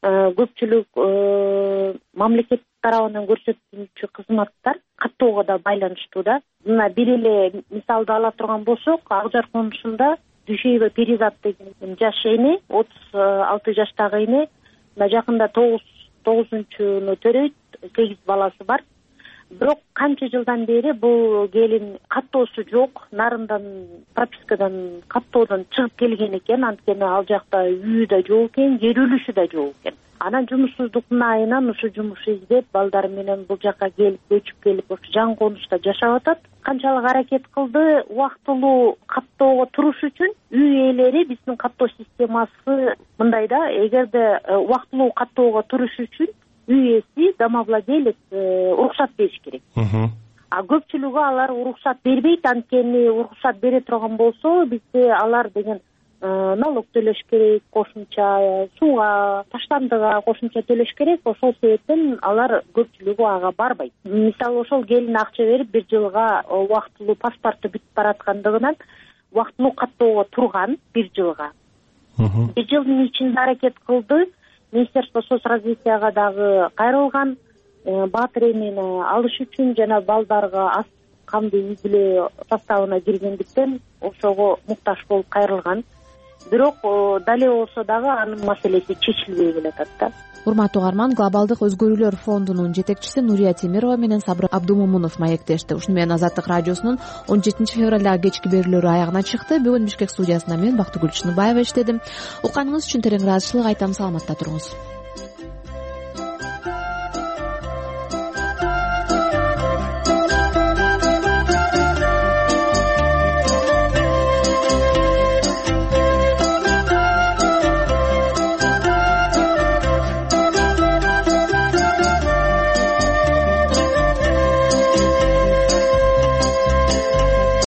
көпчүлүк мамлекет тарабынан көрсөтүлчү кызматтар каттоого да байланыштуу да. Мына бир эле мисалды ала турган болсок, Ак Жар конушунда Дүйшөйбө Перизат деген жаш эне, отуз алты жаштагы эне, жакында тогузунчуну төрөйт, сегиз баласы бар. Бирок канча жылдан бери бул келин каттоосу жок, нарындан, пропискадан, каттоодон чыгып келген экен. Анткени ал жакта үйү да жок экен, жер үлүшү да жок экен. Анан жумушсуздуктун айынан ушу жумуш издеп, балдары менен бул жакка келип, көчүп келип, ушу жаңы конушта жашап атат. Канчалык аракет кылды, убактылуу каттоого туруш үчүн үй ээлери биздин каттоо системасы мындай да, эгерде убактылуу каттоого туруш үчүн үй ээси, домовладелец уруксат бериш керек. А көпчүлүгү алар уруксат бербейт. Анткени уруксат бере турган болсо, бизде алар деген налог төлөш керек, кошумча сууга, таштандыга кошумча төлөш керек. Ошол себептен алар көпчүлүгү ага барбайт. Мисалы, ошол келин акча берип бир жылга убактылуу паспорту бүтүп бараткандыгынан убактылуу каттоого турган бир жылга. бир жылдын ичинде аракет кылды. Министерство соцразвитияга дагы кайрылган, баатыр эмени алыш үчүн жана балдарга аз камдуу үй бүлө составына киргендиктен ошого муктаж болуп кайрылган. Бирок дал эле болсо дагы анын маселеси чечилбей келатат да. Урматтуу угарман, Глобалдык өзгөрүүлөр фондунун жетекчиси Нурия Темирова менен Сабыр Абдумомунов маектешти. Ушуну менен Азаттык радиосунун он жетинчи февралдагы кечки берүүлөрү аягына чыкты. Бүгүн Бишкек студиясында мен Бактыгүл Чыныбаева иштедим. Укканыңыз үчүн терең ыраазычылык айтам. Саламатта туруңуз.